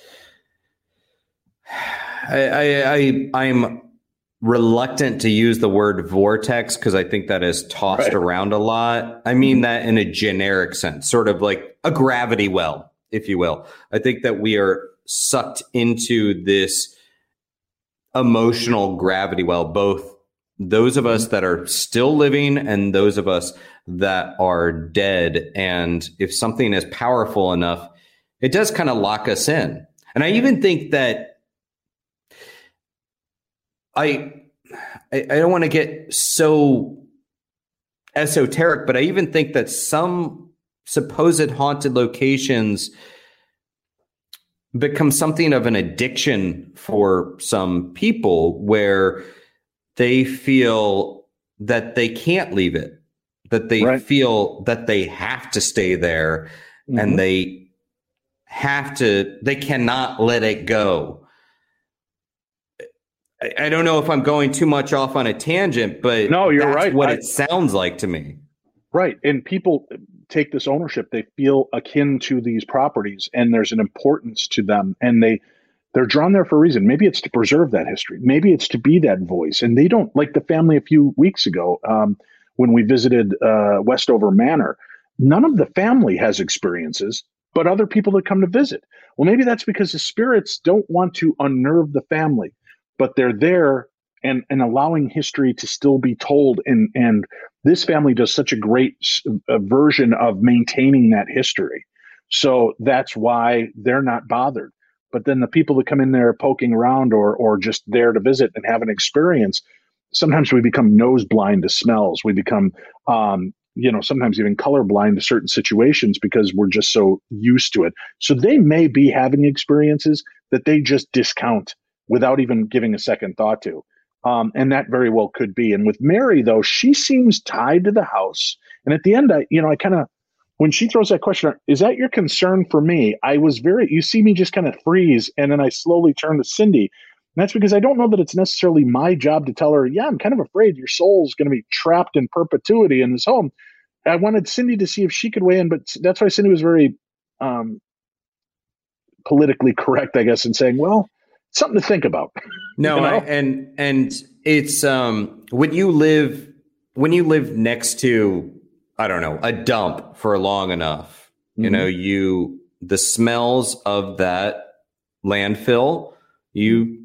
I, I, I I'm reluctant to use the word vortex because I think that is tossed right around a lot. I mean that in a generic sense, sort of like a gravity well, if you will. I think that we are sucked into this emotional gravity well, both those of us that are still living and those of us that are dead. And if something is powerful enough, it does kind of lock us in. And I even think that I I, I don't want to get so esoteric, but I even think that some supposed haunted locations become something of an addiction for some people where they feel that they can't leave it, that they right. feel that they have to stay there mm-hmm. and they have to, they cannot let it go. I, I don't know if I'm going too much off on a tangent, but no, you're that's right. what I, it sounds like to me. Right. And people take this ownership. They feel akin to these properties and there's an importance to them, and they, they're drawn there for a reason. Maybe it's to preserve that history. Maybe it's to be that voice. And they don't, like the family a few weeks ago, um, when we visited uh, Westover Manor, none of the family has experiences, but other people that come to visit. Well, maybe that's because the spirits don't want to unnerve the family, but they're there and, and allowing history to still be told. And, and this family does such a great uh, version of maintaining that history. So that's why they're not bothered. But then the people that come in there poking around or or just there to visit and have an experience, sometimes we become nose blind to smells. We become, um, you know, sometimes even colorblind to certain situations because we're just so used to it. So they may be having experiences that they just discount without even giving a second thought to. Um, and that very well could be. And with Mary, though, she seems tied to the house. And at the end, I, you know, I kind of, when she throws that question, is that your concern for me? I was very, you see me just kind of freeze. And then I slowly turn to Cindy. And that's because I don't know that it's necessarily my job to tell her, yeah, I'm kind of afraid your soul's going to be trapped in perpetuity in this home. I wanted Cindy to see if she could weigh in, but that's why Cindy was very um, politically correct, I guess, in saying, well, something to think about. No, you know? I, and and it's um, when you live when you live next to, I don't know, a dump for long enough, mm-hmm. you know, you the smells of that landfill, you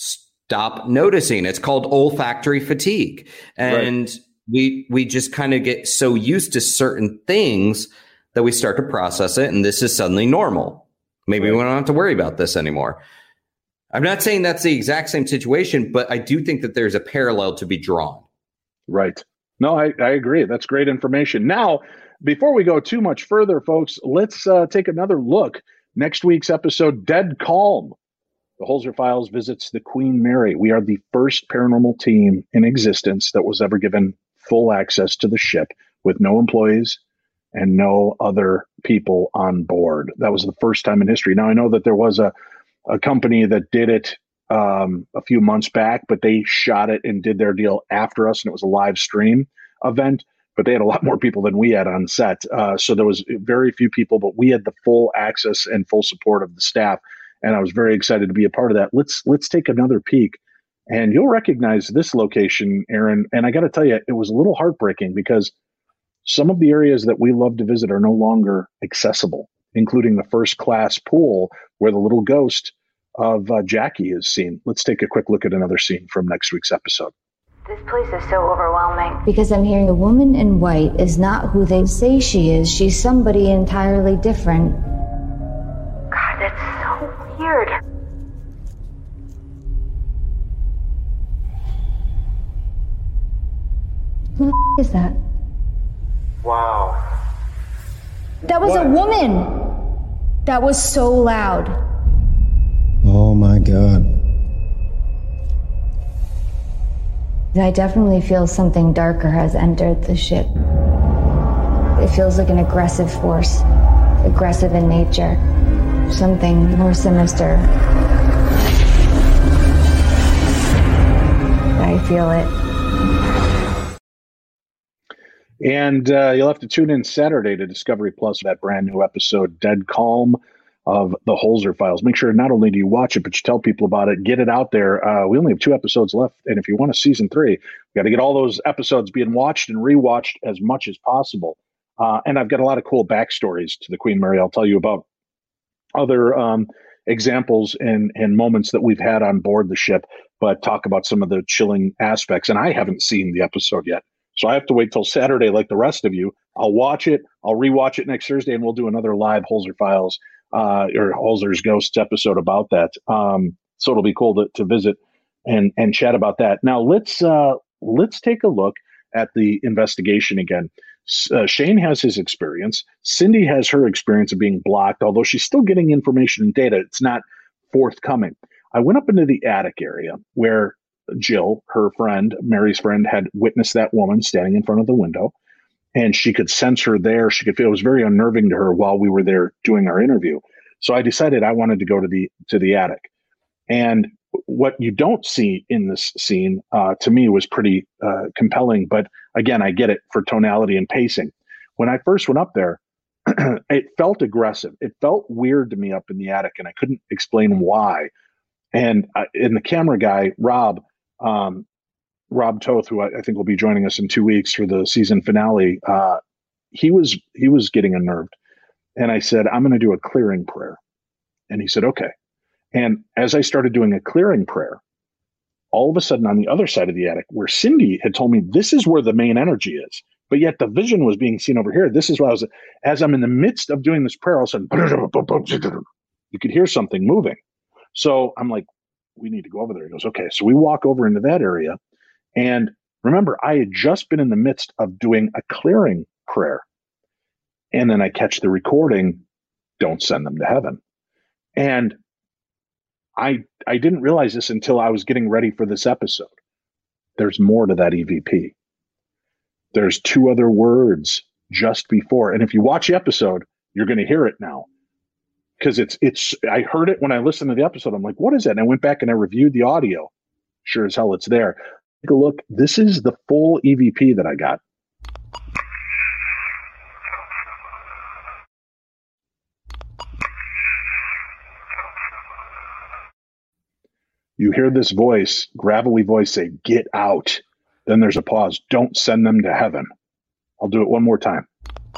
stop noticing. It's called olfactory fatigue, and right. we we just kind of get so used to certain things that we start to process it, and this is suddenly normal. Maybe right. we don't have to worry about this anymore. I'm not saying that's the exact same situation, but I do think that there's a parallel to be drawn. Right. No, I, I agree. That's great information. Now, before we go too much further, folks, let's uh, take another look. Next week's episode, Dead Calm. The Holzer Files visits the Queen Mary. We are the first paranormal team in existence that was ever given full access to the ship with no employees and no other people on board. That was the first time in history. Now, I know that there was a a company that did it um, a few months back, but they shot it and did their deal after us, and it was a live stream event, but they had a lot more people than we had on set. Uh, so there was very few people, but we had the full access and full support of the staff, and I was very excited to be a part of that. Let's let's take another peek, and you'll recognize this location, Aaron, and I got to tell you, it was a little heartbreaking because some of the areas that we love to visit are no longer accessible, including the first class pool where the little ghost of uh, Jackie is seen. Let's take a quick look at another scene from next week's episode. This place is so overwhelming. Because I'm hearing the woman in white is not who they say she is. She's somebody entirely different. God, that's so weird. Who the f- is that? Wow. That was What? a woman. That was so loud. Oh my God. I definitely feel something darker has entered the ship. It feels like an aggressive force, aggressive in nature, something more sinister. I feel it. And uh, you'll have to tune in Saturday to Discovery Plus, that brand new episode, Dead Calm, of the Holzer Files. Make sure not only do you watch it, but you tell people about it. Get it out there. Uh, we only have two episodes left. And if you want a season three, we got to get all those episodes being watched and rewatched as much as possible. Uh, and I've got a lot of cool backstories to the Queen Mary. I'll tell you about other um, examples and, and moments that we've had on board the ship, but talk about some of the chilling aspects. And I haven't seen the episode yet, so I have to wait till Saturday like the rest of you. I'll watch it. I'll rewatch it next Thursday, and we'll do another live Holzer Files uh, or Holzer's Ghosts episode about that. Um, so it'll be cool to, to visit and and chat about that. Now let's uh, let's take a look at the investigation again. Uh, Shane has his experience. Cindy has her experience of being blocked, although she's still getting information and data. It's not forthcoming. I went up into the attic area where Jill, her friend, Mary's friend, had witnessed that woman standing in front of the window, and she could sense her there. She could feel it was very unnerving to her while we were there doing our interview. So I decided I wanted to go to the to the attic. And what you don't see in this scene, uh, to me, was pretty uh, compelling. But again, I get it for tonality and pacing. When I first went up there, it felt aggressive. It felt weird to me up in the attic, and I couldn't explain why. And uh, and the camera guy, Rob, um, Rob Toth, who I, I think will be joining us in two weeks for the season finale, uh, he was he was getting unnerved. And I said, I'm going to do a clearing prayer. And he said, okay. And as I started doing a clearing prayer, all of a sudden on the other side of the attic, where Cindy had told me this is where the main energy is, but yet the vision was being seen over here. This is where I was, as I'm in the midst of doing this prayer, all of a sudden, you could hear something moving. So I'm like, we need to go over there. He goes, okay. So we walk over into that area. And remember, I had just been in the midst of doing a clearing prayer. And then I catch the recording, don't send them to heaven. And I I didn't realize this until I was getting ready for this episode. There's more to that E V P. There's two other words just before. And if you watch the episode, you're going to hear it now. Because it's, it's, I heard it when I listened to the episode. I'm like, what is that? And I went back and I reviewed the audio. Sure as hell, it's there. Take a look. This is the full E V P that I got. You hear this voice, gravelly voice say, get out. Then there's a pause. Don't send them to heaven. I'll do it one more time.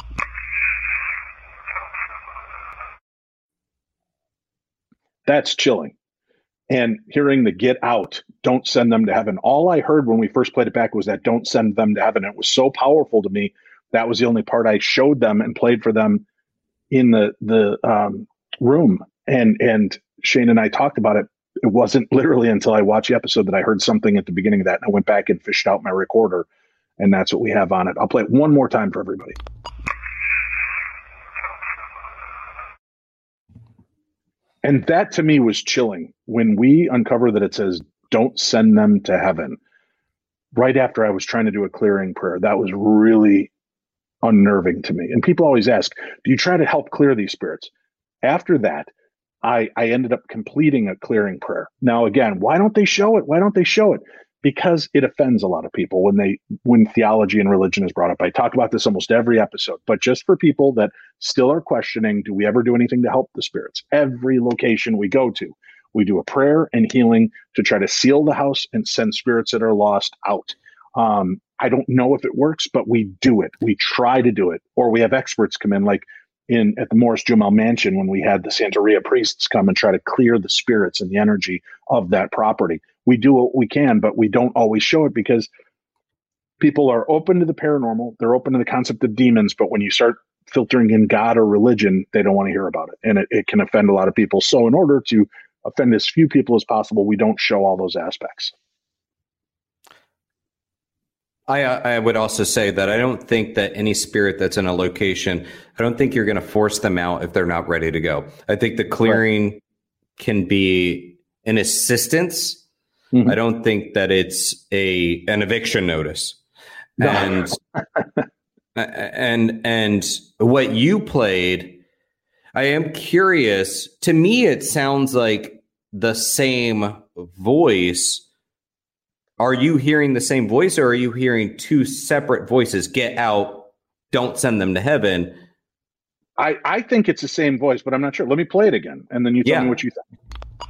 That's chilling. And hearing the get out, don't send them to heaven. All I heard when we first played it back was that don't send them to heaven. It was so powerful to me. That was the only part I showed them and played for them in the, the um, room. And, and Shane and I talked about it. It wasn't literally until I watched the episode that I heard something at the beginning of that. And I went back and fished out my recorder. And that's what we have on it. I'll play it one more time for everybody. And that to me was chilling. When we uncover that it says, don't send them to heaven, right after I was trying to do a clearing prayer, that was really unnerving to me. And people always ask, do you try to help clear these spirits? After that, I, I ended up completing a clearing prayer. Now, again, why don't they show it? Why don't they show it? Because it offends a lot of people when they when theology and religion is brought up. I talk about this almost every episode, but just for people that still are questioning, do we ever do anything to help the spirits? Every location we go to, we do a prayer and healing to try to seal the house and send spirits that are lost out. Um, I don't know if it works, but we do it. We try to do it. Or we have experts come in, like in at the Morris Jumel Mansion when we had the Santeria priests come and try to clear the spirits and the energy of that property. We do what we can, but we don't always show it because people are open to the paranormal. They're open to the concept of demons, but when you start filtering in God or religion, they don't want to hear about it. And it, it can offend a lot of people. So in order to offend as few people as possible, we don't show all those aspects. I, I would also say that I don't think that any spirit that's in a location, I don't think you're going to force them out if they're not ready to go. I think the clearing right. can be an assistance. Mm-hmm. I don't think that it's a an eviction notice. No. And and and what you played, I am curious. To me, it sounds like the same voice. Are you hearing the same voice, or are you hearing two separate voices? Get out, don't send them to heaven. I, I think it's the same voice, but I'm not sure. Let me play it again, and then you tell yeah. me what you think.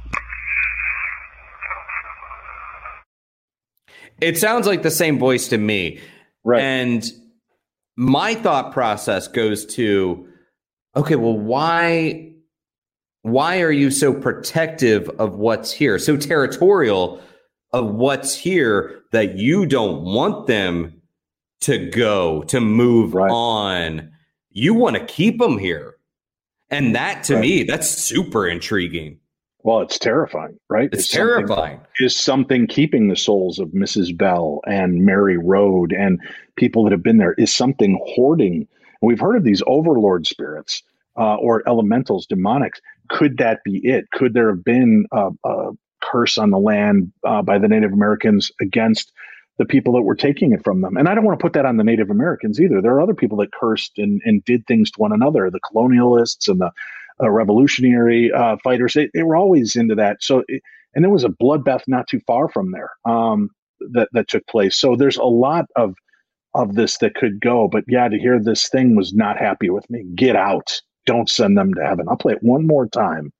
It sounds like the same voice to me. Right. And my thought process goes to, okay, well, why, why are you so protective of what's here, so territorial of what's here that you don't want them to go, to move right. on? You want to keep them here. And that, to right. me, that's super intriguing. Well, it's terrifying, right? It's is terrifying. Something, is something keeping the souls of Missus Bell and Mary Road and people that have been there? Is something hoarding? And we've heard of these overlord spirits uh, or elementals, demonics. Could that be it? Could there have been a, a curse on the land uh, by the Native Americans against the people that were taking it from them? And I don't want to put that on the Native Americans either. There are other people that cursed and, and did things to one another, the colonialists and the Uh, revolutionary uh, fighters, they, they were always into that. So, it, and there was a bloodbath not too far from there um, that that took place. So there's a lot of of this that could go. But yeah, to hear this thing was not happy with me. Get out! Don't send them to heaven. I'll play it one more time.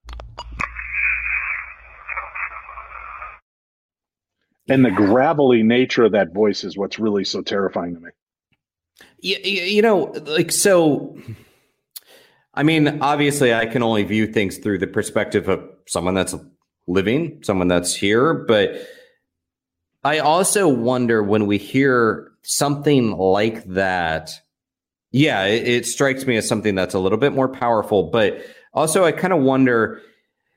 And the gravelly nature of that voice is what's really so terrifying to me. You, you know, like so. I mean, obviously, I can only view things through the perspective of someone that's living, someone that's here. But I also wonder when we hear something like that, yeah, it, it strikes me as something that's a little bit more powerful. But also, I kind of wonder,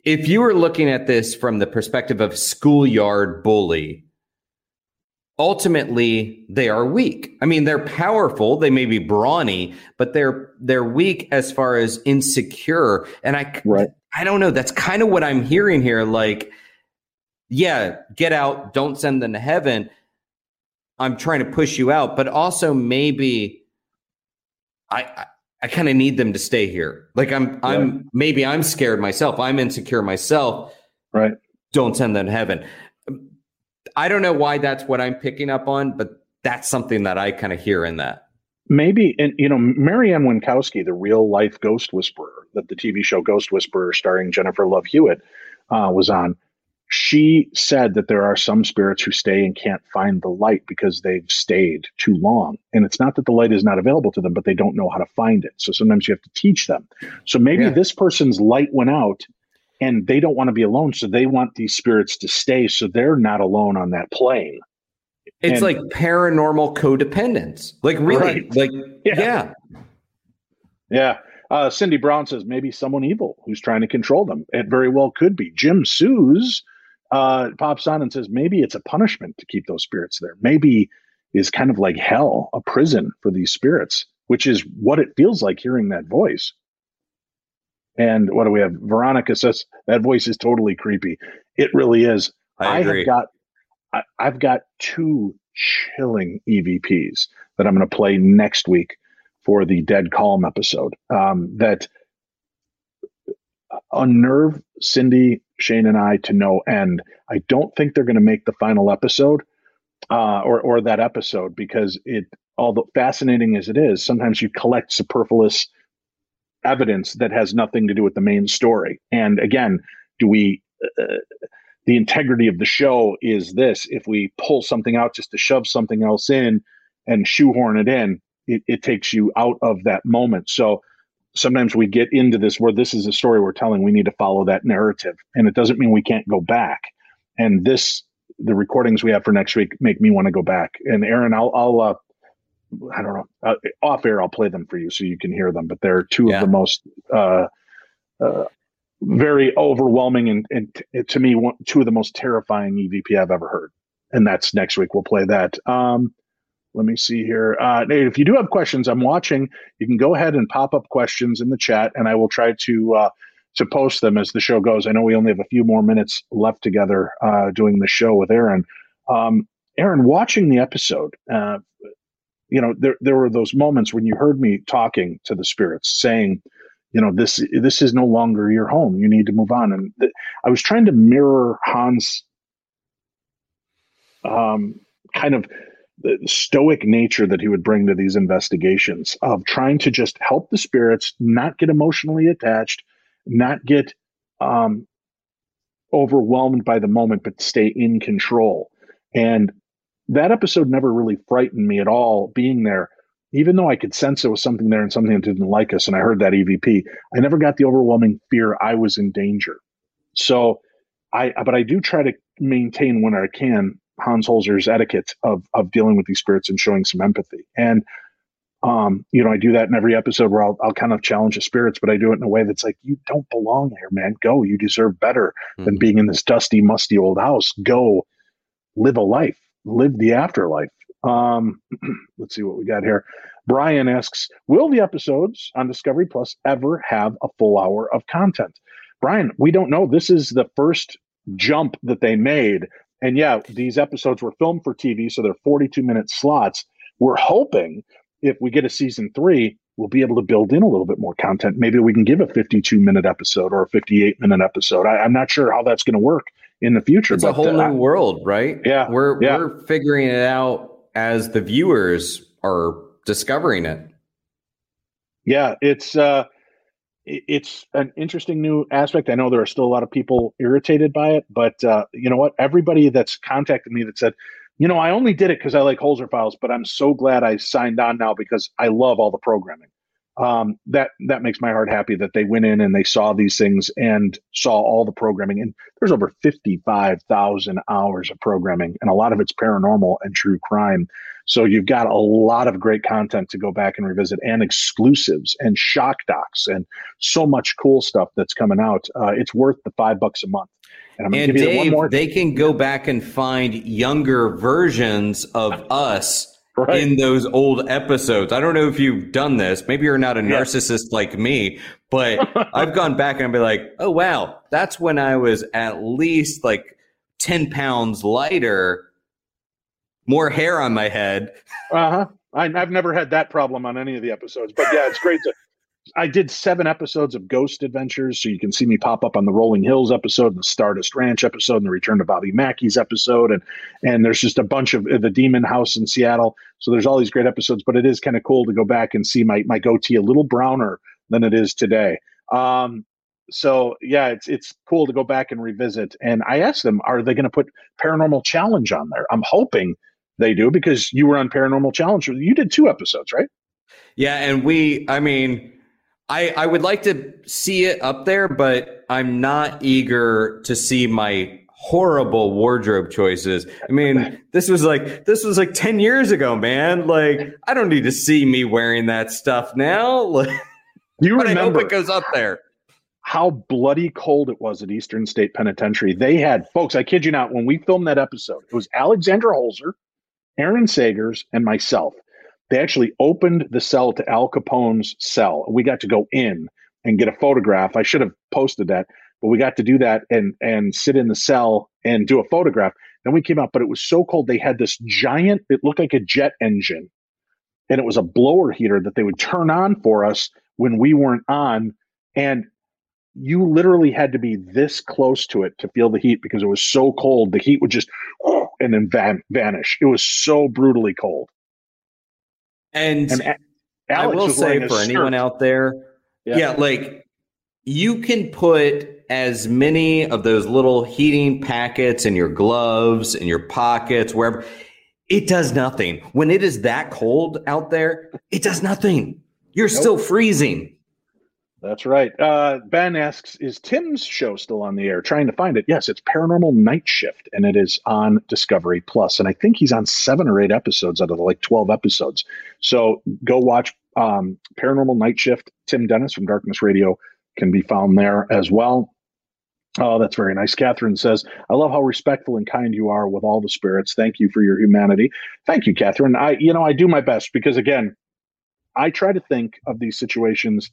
if you were looking at this from the perspective of schoolyard bully, ultimately they are weak. I mean, they're powerful, they may be brawny, but they're they're weak as far as insecure. And I right. I don't know, that's kind of what I'm hearing here. Like, yeah, get out, don't send them to heaven. I'm trying to push you out, but also maybe I I, I kind of need them to stay here. Like I'm yeah. I'm maybe I'm scared myself. I'm insecure myself. Right. Don't send them to heaven. I don't know why that's what I'm picking up on, but that's something that I kind of hear in that. Maybe, and you know, Marianne Winkowski, the real life ghost whisperer that the T V show Ghost Whisperer starring Jennifer Love Hewitt uh, was on, she said that there are some spirits who stay and can't find the light because they've stayed too long. And it's not that the light is not available to them, but they don't know how to find it. So sometimes you have to teach them. So maybe yeah. this person's light went out and they don't want to be alone. So they want these spirits to stay so they're not alone on that plane. It's and, like paranormal codependence. Like really, right. like, yeah. Yeah. yeah. Uh, Cindy Brown says maybe someone evil who's trying to control them. It very well could be. Jim Sues uh, pops on and says maybe it's a punishment to keep those spirits there. Maybe is kind of like hell, a prison for these spirits, which is what it feels like hearing that voice. And what do we have? Veronica says that voice is totally creepy. It really is. I agree. I have got, I, I've got two chilling E V Ps that I'm going to play next week for the Dead Calm episode um, that unnerve Cindy, Shane, and I to no end. I don't think they're going to make the final episode uh, or or that episode because it, although fascinating as it is, sometimes you collect superfluous evidence that has nothing to do with the main story. And again, do we? Uh, the integrity of the show is this: if we pull something out just to shove something else in and shoehorn it in, it, it takes you out of that moment. So sometimes we get into this where this is a story we're telling. We need to follow that narrative, and it doesn't mean we can't go back. And this, the recordings we have for next week, make me want to go back. And Aaron, I'll, I'll uh, I don't know, uh, off air, I'll play them for you so you can hear them. But they're two yeah. of the most uh, uh, very overwhelming and, and t- to me, one, two of the most terrifying E V P I've ever heard. And that's next week. We'll play that. Um, let me see here. Uh, Nate, if you do have questions, I'm watching. You can go ahead and pop up questions in the chat, and I will try to uh, to post them as the show goes. I know we only have a few more minutes left together uh, doing the show with Aaron. Um, Aaron, watching the episode, uh, you know, there there were those moments when you heard me talking to the spirits, saying, you know, this this is no longer your home. You need to move on. And th- I was trying to mirror Hans' um, kind of the stoic nature that he would bring to these investigations of trying to just help the spirits, not get emotionally attached, not get um, overwhelmed by the moment, but stay in control. And that episode never really frightened me at all being there. Even though I could sense there was something there and something that didn't like us, and I heard that E V P, I never got the overwhelming fear I was in danger. So I, but I do try to maintain when I can Hans Holzer's etiquette of of dealing with these spirits and showing some empathy. And, um, you know, I do that in every episode where I'll, I'll kind of challenge the spirits, but I do it in a way that's like, you don't belong here, man. Go, you deserve better mm-hmm. than being in this dusty, musty old house. Go live a life, live the afterlife. Um, let's see what we got here. Brian asks, will the episodes on Discovery Plus ever have a full hour of content? Brian, we don't know. This is the first jump that they made. And yeah, these episodes were filmed for T V, so they're forty-two minute slots. We're hoping if we get a season three, we'll be able to build in a little bit more content. Maybe we can give a fifty-two minute episode or a fifty-eight minute episode. I, I'm not sure how that's going to work in the future. It's but, a whole uh, new world, right? Yeah. We're, yeah. we're figuring it out as the viewers are discovering it. Yeah, it's uh, it's an interesting new aspect. I know there are still a lot of people irritated by it, but uh, you know what? Everybody that's contacted me that said, you know, I only did it because I like Holzer Files, but I'm so glad I signed on now because I love all the programming. um, that that makes my heart happy that they went in and they saw these things and saw all the programming. And there's over fifty-five thousand hours of programming, and a lot of it's paranormal and true crime. So you've got a lot of great content to go back and revisit, and exclusives and shock docs and so much cool stuff that's coming out. Uh, it's worth the five bucks a month. And, I'm and give Dave, you one more they can go back and find younger versions of us right. in those old episodes. I don't know if you've done this. Maybe you're not a narcissist yeah. like me, but I've gone back and be like, oh, wow, that's when I was at least like ten pounds lighter, more hair on my head. Uh-huh. I, I've never had that problem on any of the episodes, but yeah, it's great to, I did seven episodes of Ghost Adventures, so you can see me pop up on the Rolling Hills episode, and the Stardust Ranch episode, and the Return to Bobby Mackey's episode, and and there's just a bunch of uh, the Demon House in Seattle. So there's all these great episodes, but it is kind of cool to go back and see my my goatee a little browner than it is today. Um, so yeah, it's it's cool to go back and revisit. And I asked them, are they going to put Paranormal Challenge on there? I'm hoping they do, because you were on Paranormal Challenge. You did two episodes, right? Yeah, and we, I mean. I, I would like to see it up there, but I'm not eager to see my horrible wardrobe choices. I mean, this was like this was like ten years ago, man. Like, I don't need to see me wearing that stuff now. Like, you but remember I hope it goes up there. How bloody cold it was at Eastern State Penitentiary. They had, folks, I kid you not, when we filmed that episode, it was Alexandra Holzer, Aaron Sagers, and myself. They actually opened the cell to Al Capone's cell. We got to go in and get a photograph. I should have posted that, but we got to do that and and sit in the cell and do a photograph. Then we came out, but it was so cold. They had this giant, it looked like a jet engine, and it was a blower heater that they would turn on for us when we weren't on. And you literally had to be this close to it to feel the heat, because it was so cold. The heat would just and then van, vanish. It was so brutally cold. And, and I will say for anyone out there, yeah. yeah, like you can put as many of those little heating packets in your gloves, in your pockets, wherever. It does nothing. When it is that cold out there, it does nothing. You're nope. still freezing. That's right. Uh, Ben asks, is Tim's show still on the air? Trying to find it. Yes, it's Paranormal Night Shift, and it is on Discovery Plus. And I think he's on seven or eight episodes out of the, like twelve episodes. So go watch um, Paranormal Night Shift. Tim Dennis from Darkness Radio can be found there as well. Oh, that's very nice. Catherine says, I love how respectful and kind you are with all the spirits. Thank you for your humanity. Thank you, Catherine. I, you know, I do my best, because again, I try to think of these situations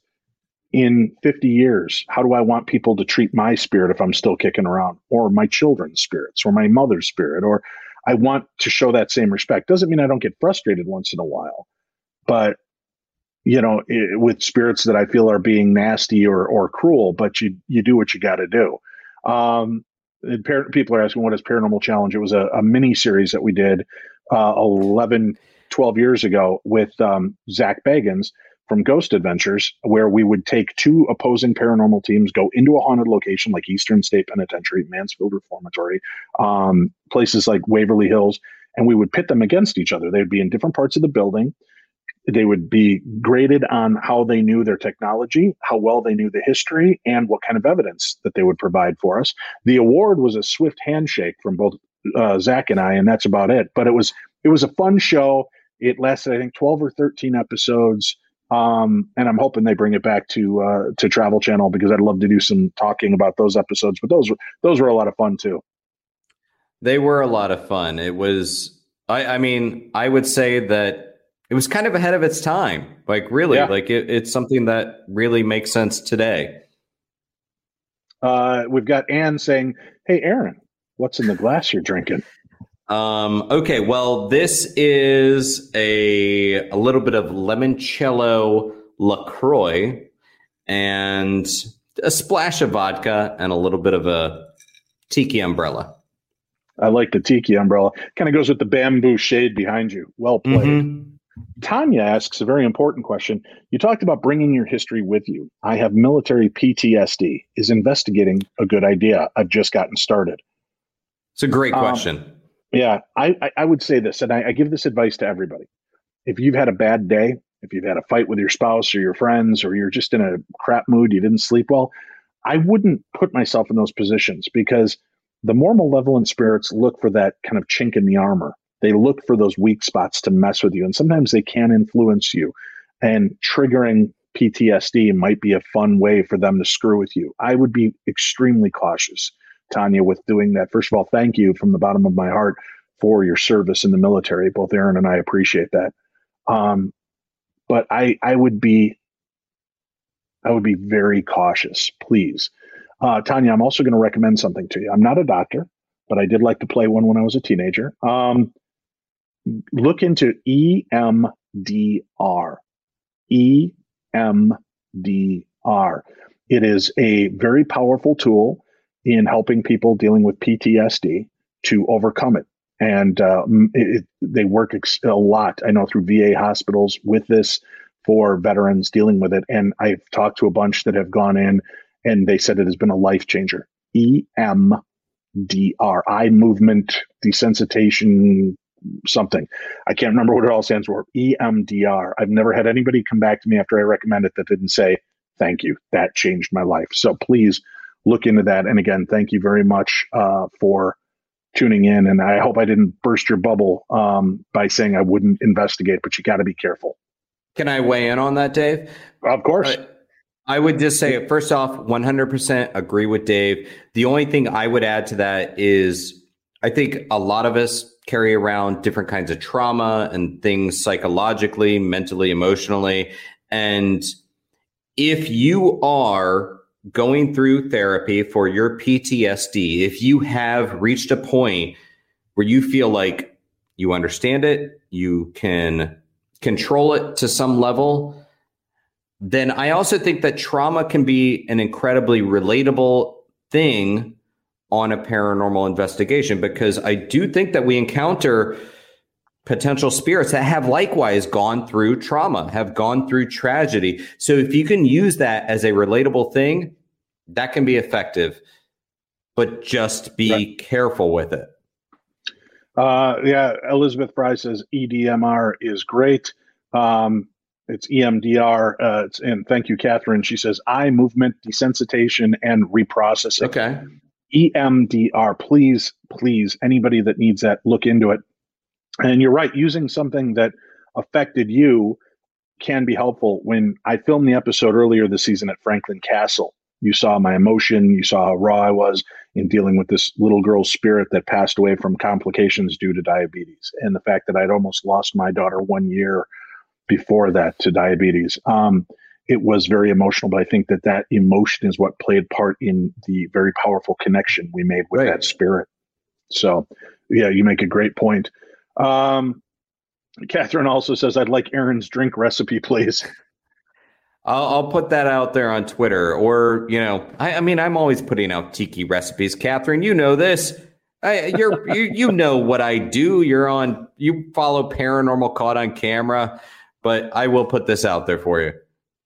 in fifty years. How do I want people to treat my spirit if I'm still kicking around, or my children's spirits, or my mother's spirit? Or I want to show that same respect. Doesn't mean I don't get frustrated once in a while, but you know, it, with spirits that I feel are being nasty or or cruel, but you you do what you got to do. Um, par- people are asking, what is Paranormal Challenge? It was a, a mini series that we did uh, eleven, twelve years ago with um, Zach Bagans from Ghost Adventures, where we would take two opposing paranormal teams, go into a haunted location like Eastern State Penitentiary, Mansfield Reformatory, um, places like Waverly Hills, and we would pit them against each other. They would be in different parts of the building. They would be graded on how they knew their technology, how well they knew the history, and what kind of evidence that they would provide for us. The award was a swift handshake from both uh, Zach and I, and that's about it. But it was it was a fun show. It lasted, I think, twelve or thirteen episodes. Um, and I'm hoping they bring it back to uh, to Travel Channel, because I'd love to do some talking about those episodes. But those were those were a lot of fun too. They were a lot of fun. It was, I, I mean, I would say that it was kind of ahead of its time. Like really, yeah. like it, it's something that really makes sense today. Uh, we've got Ann saying, "Hey, Aaron, what's in the glass you're drinking?" Um, okay, well, this is a a little bit of limoncello LaCroix and a splash of vodka and a little bit of a tiki umbrella. I like the tiki umbrella. Kind of goes with the bamboo shade behind you. Well played. Mm-hmm. Tanya asks a very important question. You talked about bringing your history with you. I have military P T S D. Is investigating a good idea? I've just gotten started. It's a great question. Um, Yeah, I, I would say this, and I, I give this advice to everybody. If you've had a bad day, if you've had a fight with your spouse or your friends, or you're just in a crap mood, you didn't sleep well, I wouldn't put myself in those positions, because the more malevolent spirits look for that kind of chink in the armor. They look for those weak spots to mess with you. And sometimes they can influence you, and triggering P T S D might be a fun way for them to screw with you. I would be extremely cautious, Tanya, with doing that. First of all, thank you from the bottom of my heart for your service in the military. Both Aaron and I appreciate that. Um, but I, I would be, I would be very cautious, please. Uh, Tanya, I'm also going to recommend something to you. I'm not a doctor, but I did like to play one when I was a teenager. Um, look into E M D R. E M D R. It is a very powerful tool in helping people dealing with P T S D to overcome it. And uh, it, they work ex- a lot, I know, through V A hospitals with this for veterans dealing with it. And I've talked to a bunch that have gone in, and they said it has been a life changer. E M D R, eye movement desensitization something. I can't remember what it all stands for. E M D R. I've never had anybody come back to me after I recommend it that didn't say, thank you, that changed my life. So please look into that. And again, thank you very much uh, for tuning in. And I hope I didn't burst your bubble um, by saying I wouldn't investigate, but you got to be careful. Can I weigh in on that, Dave? Of course. Uh, I would just say, first off, one hundred percent agree with Dave. The only thing I would add to that is I think a lot of us carry around different kinds of trauma and things psychologically, mentally, emotionally. And if you are going through therapy for your P T S D, if you have reached a point where you feel like you understand it, you can control it to some level, then I also think that trauma can be an incredibly relatable thing on a paranormal investigation, because I do think that we encounter potential spirits that have likewise gone through trauma, have gone through tragedy. So if you can use that as a relatable thing, that can be effective, but just be right. careful with it. Uh, yeah, Elizabeth Fry says E D M R is great. Um, it's E M D R. Uh, it's, and thank you, Catherine. She says eye movement desensitization and reprocessing. Okay. E M D R. Please, please, anybody that needs that, look into it. And you're right, using something that affected you can be helpful. When I filmed the episode earlier this season at Franklin Castle, you saw my emotion, you saw how raw I was in dealing with this little girl's spirit that passed away from complications due to diabetes, and the fact that I'd almost lost my daughter one year before that to diabetes. Um, it was very emotional, but I think that that emotion is what played part in the very powerful connection we made with right. that spirit. So, yeah, you make a great point. Um, Catherine also says, I'd like Aaron's drink recipe, please. I'll, I'll put that out there on Twitter, or, you know, I, I mean, I'm always putting out tiki recipes. Catherine, you know this. I, you're, you, you know what I do. You're on, you follow Paranormal Caught on Camera, but I will put this out there for you.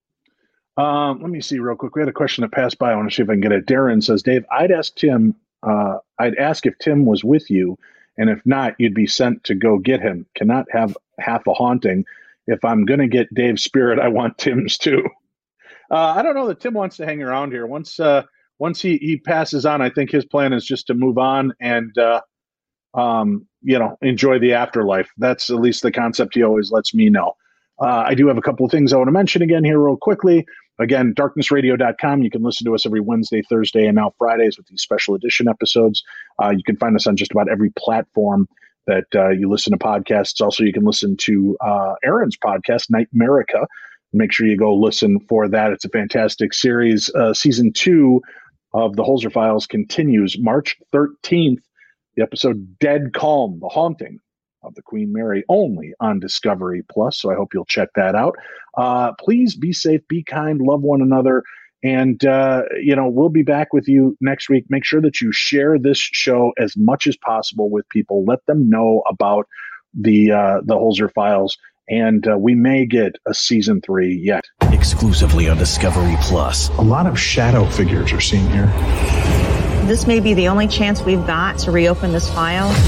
Um, let me see real quick. We had a question that passed by. I want to see if I can get it. Darren says, Dave, I'd ask Tim, uh, I'd ask if Tim was with you, and if not, you'd be sent to go get him. Cannot have half a haunting. If I'm going to get Dave's spirit, I want Tim's too. Uh, I don't know that Tim wants to hang around here. Once uh, once he, he passes on, I think his plan is just to move on and, uh, um, you know, enjoy the afterlife. That's at least the concept he always lets me know. Uh, I do have a couple of things I want to mention again here real quickly. Again, darkness radio dot com. You can listen to us every Wednesday, Thursday, and now Fridays with these special edition episodes. Uh, you can find us on just about every platform that uh, you listen to podcasts. Also, you can listen to uh, Aaron's podcast, Nightmerica. Make sure you go listen for that. It's a fantastic series. Uh, season two of the Holzer Files continues March thirteenth. The episode Dead Calm, The Haunting of the Queen Mary, only on Discovery Plus. So I hope you'll check that out. Uh, please be safe, be kind, love one another. And, uh, you know, we'll be back with you next week. Make sure that you share this show as much as possible with people. Let them know about the uh, the Holzer Files. And uh, we may get a season three yet. Exclusively on Discovery Plus. A lot of shadow figures are seen here. This may be the only chance we've got to reopen this file.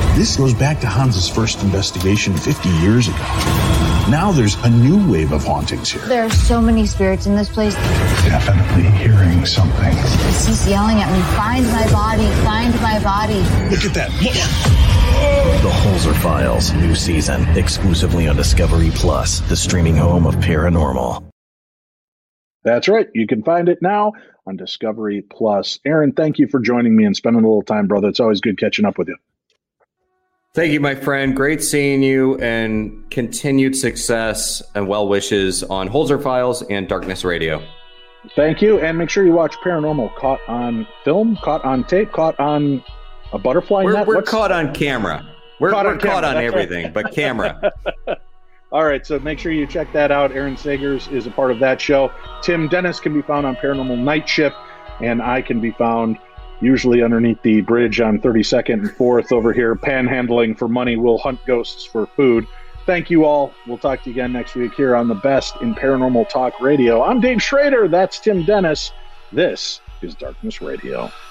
This goes back to Hans's first investigation fifty years ago. Now there's a new wave of hauntings here. There are so many spirits in this place. Definitely hearing something. He's yelling at me, find my body, find my body. Look at that. The Holzer Files, new season, exclusively on Discovery Plus, the streaming home of paranormal. That's right. You can find it now on Discovery Plus. Aaron, thank you for joining me and spending a little time, brother. It's always good catching up with you. Thank you, my friend. Great seeing you, and continued success and well wishes on Holzer Files and Darkness Radio. Thank you. And make sure you watch Paranormal Caught on Film, Caught on Tape, Caught on a Butterfly We're, Net. we're What's... caught on camera. We're caught, we're on, caught camera. on everything, but camera. All right, so make sure you check that out. Aaron Sagers is a part of that show. Tim Dennis can be found on Paranormal Night Shift, and I can be found usually underneath the bridge on thirty-second and fourth over here, panhandling for money. We'll hunt ghosts for food. Thank you all. We'll talk to you again next week here on the Best in Paranormal Talk Radio. I'm Dave Schrader. That's Tim Dennis. This is Darkness Radio.